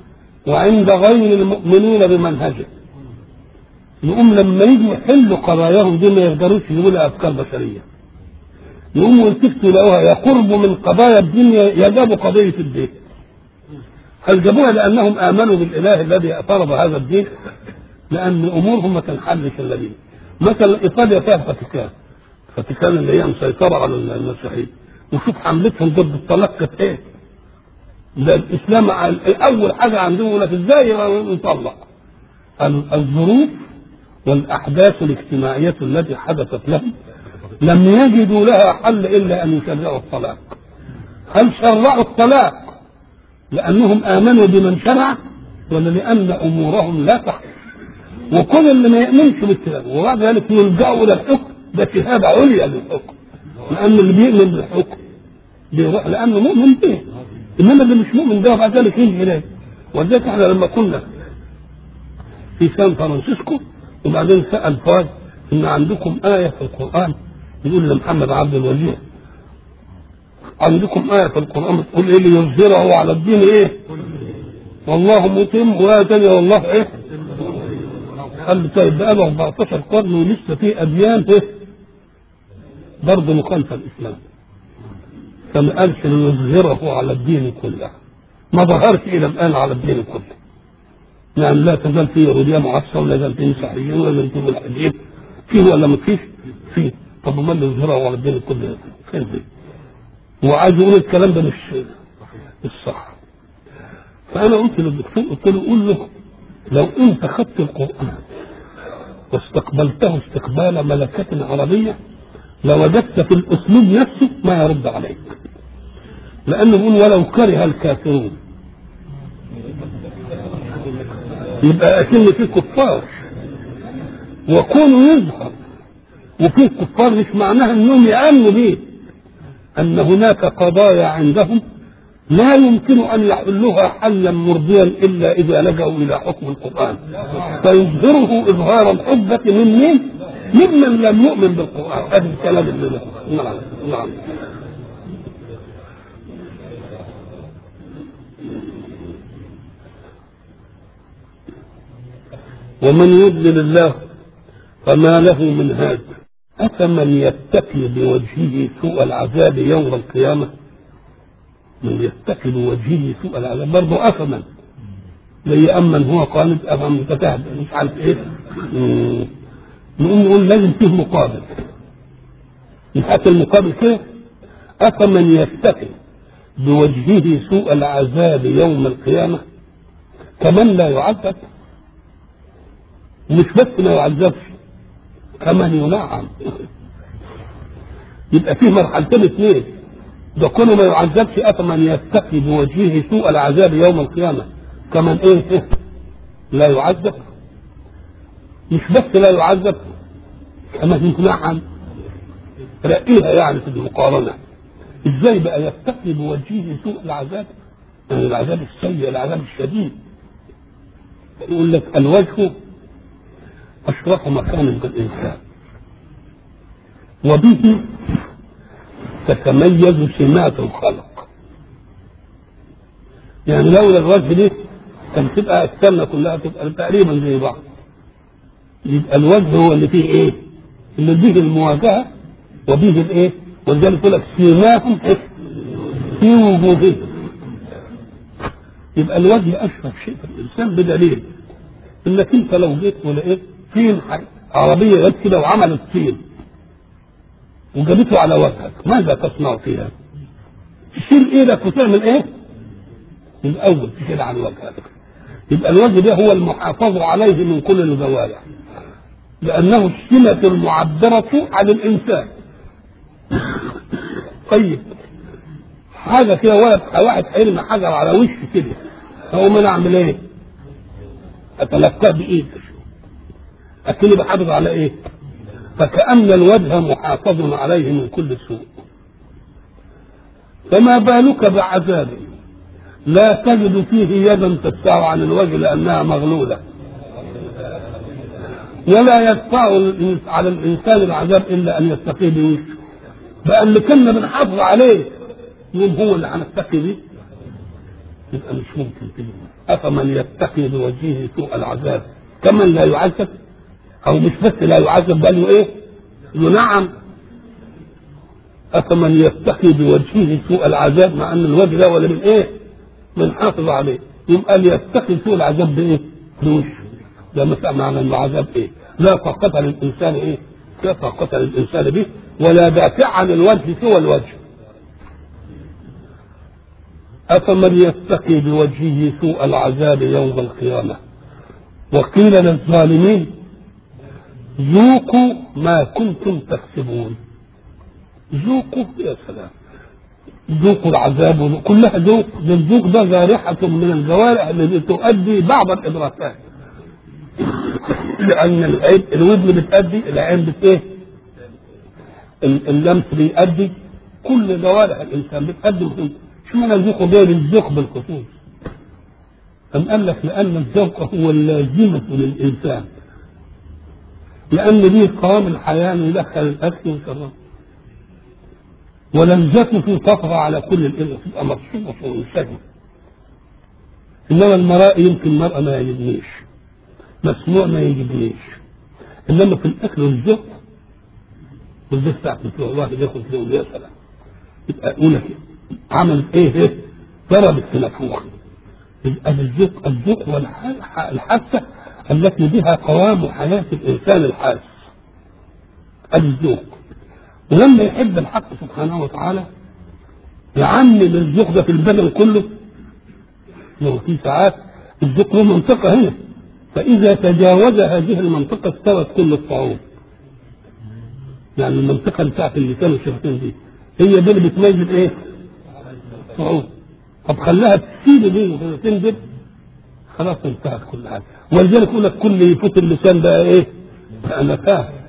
S1: وعند غير المؤمنين بمنهجه. يقوم لما يجوا يحلوا قضاياهم دي ما يقدروش يقولوا افكار بشريه، يقوموا يلتفتوا يلاقوها يقربوا من قضايا الدنيا يجابوا قضيه الدين. هل جابوها لانهم امنوا بالاله الذي فرض هذا الدين؟ لان امورهم ما تنحلش الا به. مثلا ايطاليا فيها الفاتيكان اللي هي مسيطره على المسيحيين، وشوف حملتهم ضد الطلاق كانت ايه؟ ده الاسلام اول حاجه عندهم يقول لك ازاي نطلق؟ الظروف والاحداث الاجتماعيه التي حدثت لهم لم يجدوا لها حل الا ان يشرعوا الطلاق. هل شرعوا الطلاق لانهم امنوا بمن شرع ولا لان امورهم لا تحدث؟ وكل اللي ما يؤمنش بالكلام وبعد ذلك يلجأوا الى الحكم ده شهاده عليا للحكم، لان اللي بيؤمن بالحكم بيروح لانه مؤمن به، انما اللي مش مؤمن ده وبعد ذلك يجي اليه. ولذلك احنا لما كنا في سان فرانسيسكو وبعدين سأل فؤاد ان عندكم آية في القرآن، يقول لمحمد عبد الوزير عندكم آية في القرآن بتقول ايه؟ ليظهره على الدين ايه؟ والله متم. وآية تانية والله ايه؟ قال له طيب بقى له 14 قرن ولسه في أديان ايه؟ برضه مخالفة الإسلام. فما قالش ليظهره على الدين كله، ما ظهرش إلى الآن على الدين كله. يعني لا تزال فيه يهودية معاصرة ولا تزال فيه مسيحيين ولا تزال فيه ملحدين، فيه ولا ما فيش؟ فيه. طب ما اللي يظهره على الدين كله فين دي؟ وعايز يقول الكلام ده مش صح. فأنا قلت للدكتور قلت له قول له لو أنت خدت القرآن واستقبلته استقبال ملكة عربية لوجدت في الأسلوب نفسه ما يرد عليك، لأنه يقول ولو كره الكافرون، يبقى أكن في كفار وكونوا يظهر وفي كفار مش معناها انهم يأمنوا به، ان هناك قضايا عندهم لا يمكن ان يحلوها حلا مرضيا الا اذا لجأوا الى حكم القرآن، فيظهره اظهار الحجة من مين؟ ممن لم يؤمن بالقرآن. هذا الكلام اللي نعم. ومن يضلل الله فما له من هاد أفمن يتقي بوجهه سوء العذاب يوم القيامة. من يتقي بوجهه سوء العذاب برضه أفمن زي أمن هو قانت أفمن متكهد مش عارف إيه. نقول لازم فيه مقابل، يحط المقابل كده أفمن يتقي بوجهه سوء العذاب يوم القيامة كمن لا يعذب، مش بس ما يعذبش كمان ينعم. يبقى فيه مرحلتين اثنين، ده كونه ما يعذبش أفمن يتقي بوجهه سوء العذاب يوم القيامة كمان ايه؟ لا يعذب، مش بس لا يعذب كمان ينعم. رأيها يعني في المقارنة ازاي بقى يتقي بوجهه سوء العذاب، يعني العذاب السيء العذاب الشديد. يقول لك الوجه أشرف مكان بالإنسان وبه تتميز سمات الخلق. يعني لولا الوجه دي كان تبقى السنة كلها تبقى تقريبا زي بعض. يبقى الوجه هو اللي فيه ايه؟ اللي به المواجهة وبه الايه؟ ولذلك يقول لك سماهم في وجوههم. يبقى الوجه أشرف شيء في الإنسان بدليل انك انت لو جيت ولقيت فين عربية جت كده وعملت فين وجابته على وجهك ماذا تصنع فيها؟ تشيل ايدك وتعمل ايه؟ الاول تشيل عن وجهك. يبقى الوجه ده هو المحافظ عليه من كل الجوارح، لانه السمة المعبرة عن الانسان. طيب حاجة كده واحد حيرمي حجر على وشه كده، هو ما نعمل ايه؟ اتلقاه بايدك، اكني بحافظ على ايه؟ فكأن الوجه محافظ عليه من كل سوء. فما بالك بعذاب لا تجد فيه يدا تدفع عن الوجه لأنها مغلولة، ولا يدفع على الإنسان العذاب إلا أن يتقي بوجهه. بقى اللي كنا بنحافظ عليه يوم هو اللي هنتقي به. يبقى مش ممكن كده. افمن يتقي بوجهه سوء العذاب كمن لا يعذب، او مش بس لا يعذب بل ايه ينعم. افمن يتقي بوجهه سوء العذاب، مع ان الوجه ده ولا من ايه من حافظ عليه، يبقى يتقي سوء العذاب بايه بوجه. ده مثلا معنى العذاب ايه؟ لا طاقة للانسان ايه؟ لا طاقة للانسان به، ولا دافع عن الوجه سوى الوجه. أفمن يتقي بوجهه سوء العذاب يوم القيامة وقيل للظالمين ذوقوا ما كنتم تكسبون. ذوقوا، يا سلام، ذوقوا العذاب كلها ذوق. الذوق ده جارحة من الجوارح التي تؤدي بعض الإدراكات، لأن الودن بتأدي، العين بتأدي، اللمس بيأدي، كل جوارح الإنسان بتأدي. شو معنى الذوق غير الذوق بالخصوص؟ أم قال لك لأن الذوق هو اللازمة للإنسان، لأن به قوام الحياة يدخل الأكل ويشربه، ولذته تطغى على كل الإنس، تبقى مبسوطة ومنسجمة. إنما المرأة يمكن المرأة ما يجبنيش، مسموع ما يجبنيش، إنما في الأكل والذوق والذوق ساعة مثل الله ياخذ له يا سلام. يبقى أقول لك عملت ايه؟ ضربت في نافوخ. يبقى الذوق والحاسه التي بها قوام حياه الانسان الحاس، الذوق. ولما يحب الحق سبحانه وتعالى يعمم الذوق ده في البدن كله. لو في ساعات الذوق له منطقه هنا، فاذا تجاوز هذه المنطقه استوت كل الطعوم. يعني المنطقه بتاعت اللسان والشفتين دي هي دي اللي بتميز ايه؟ صعود. طب خلاها تسيب دي وتنزل، خلاص انتهت كل حاجه. ولذلك يقول لك كل يفوت اللسان بقى ايه؟ بقى نفاه.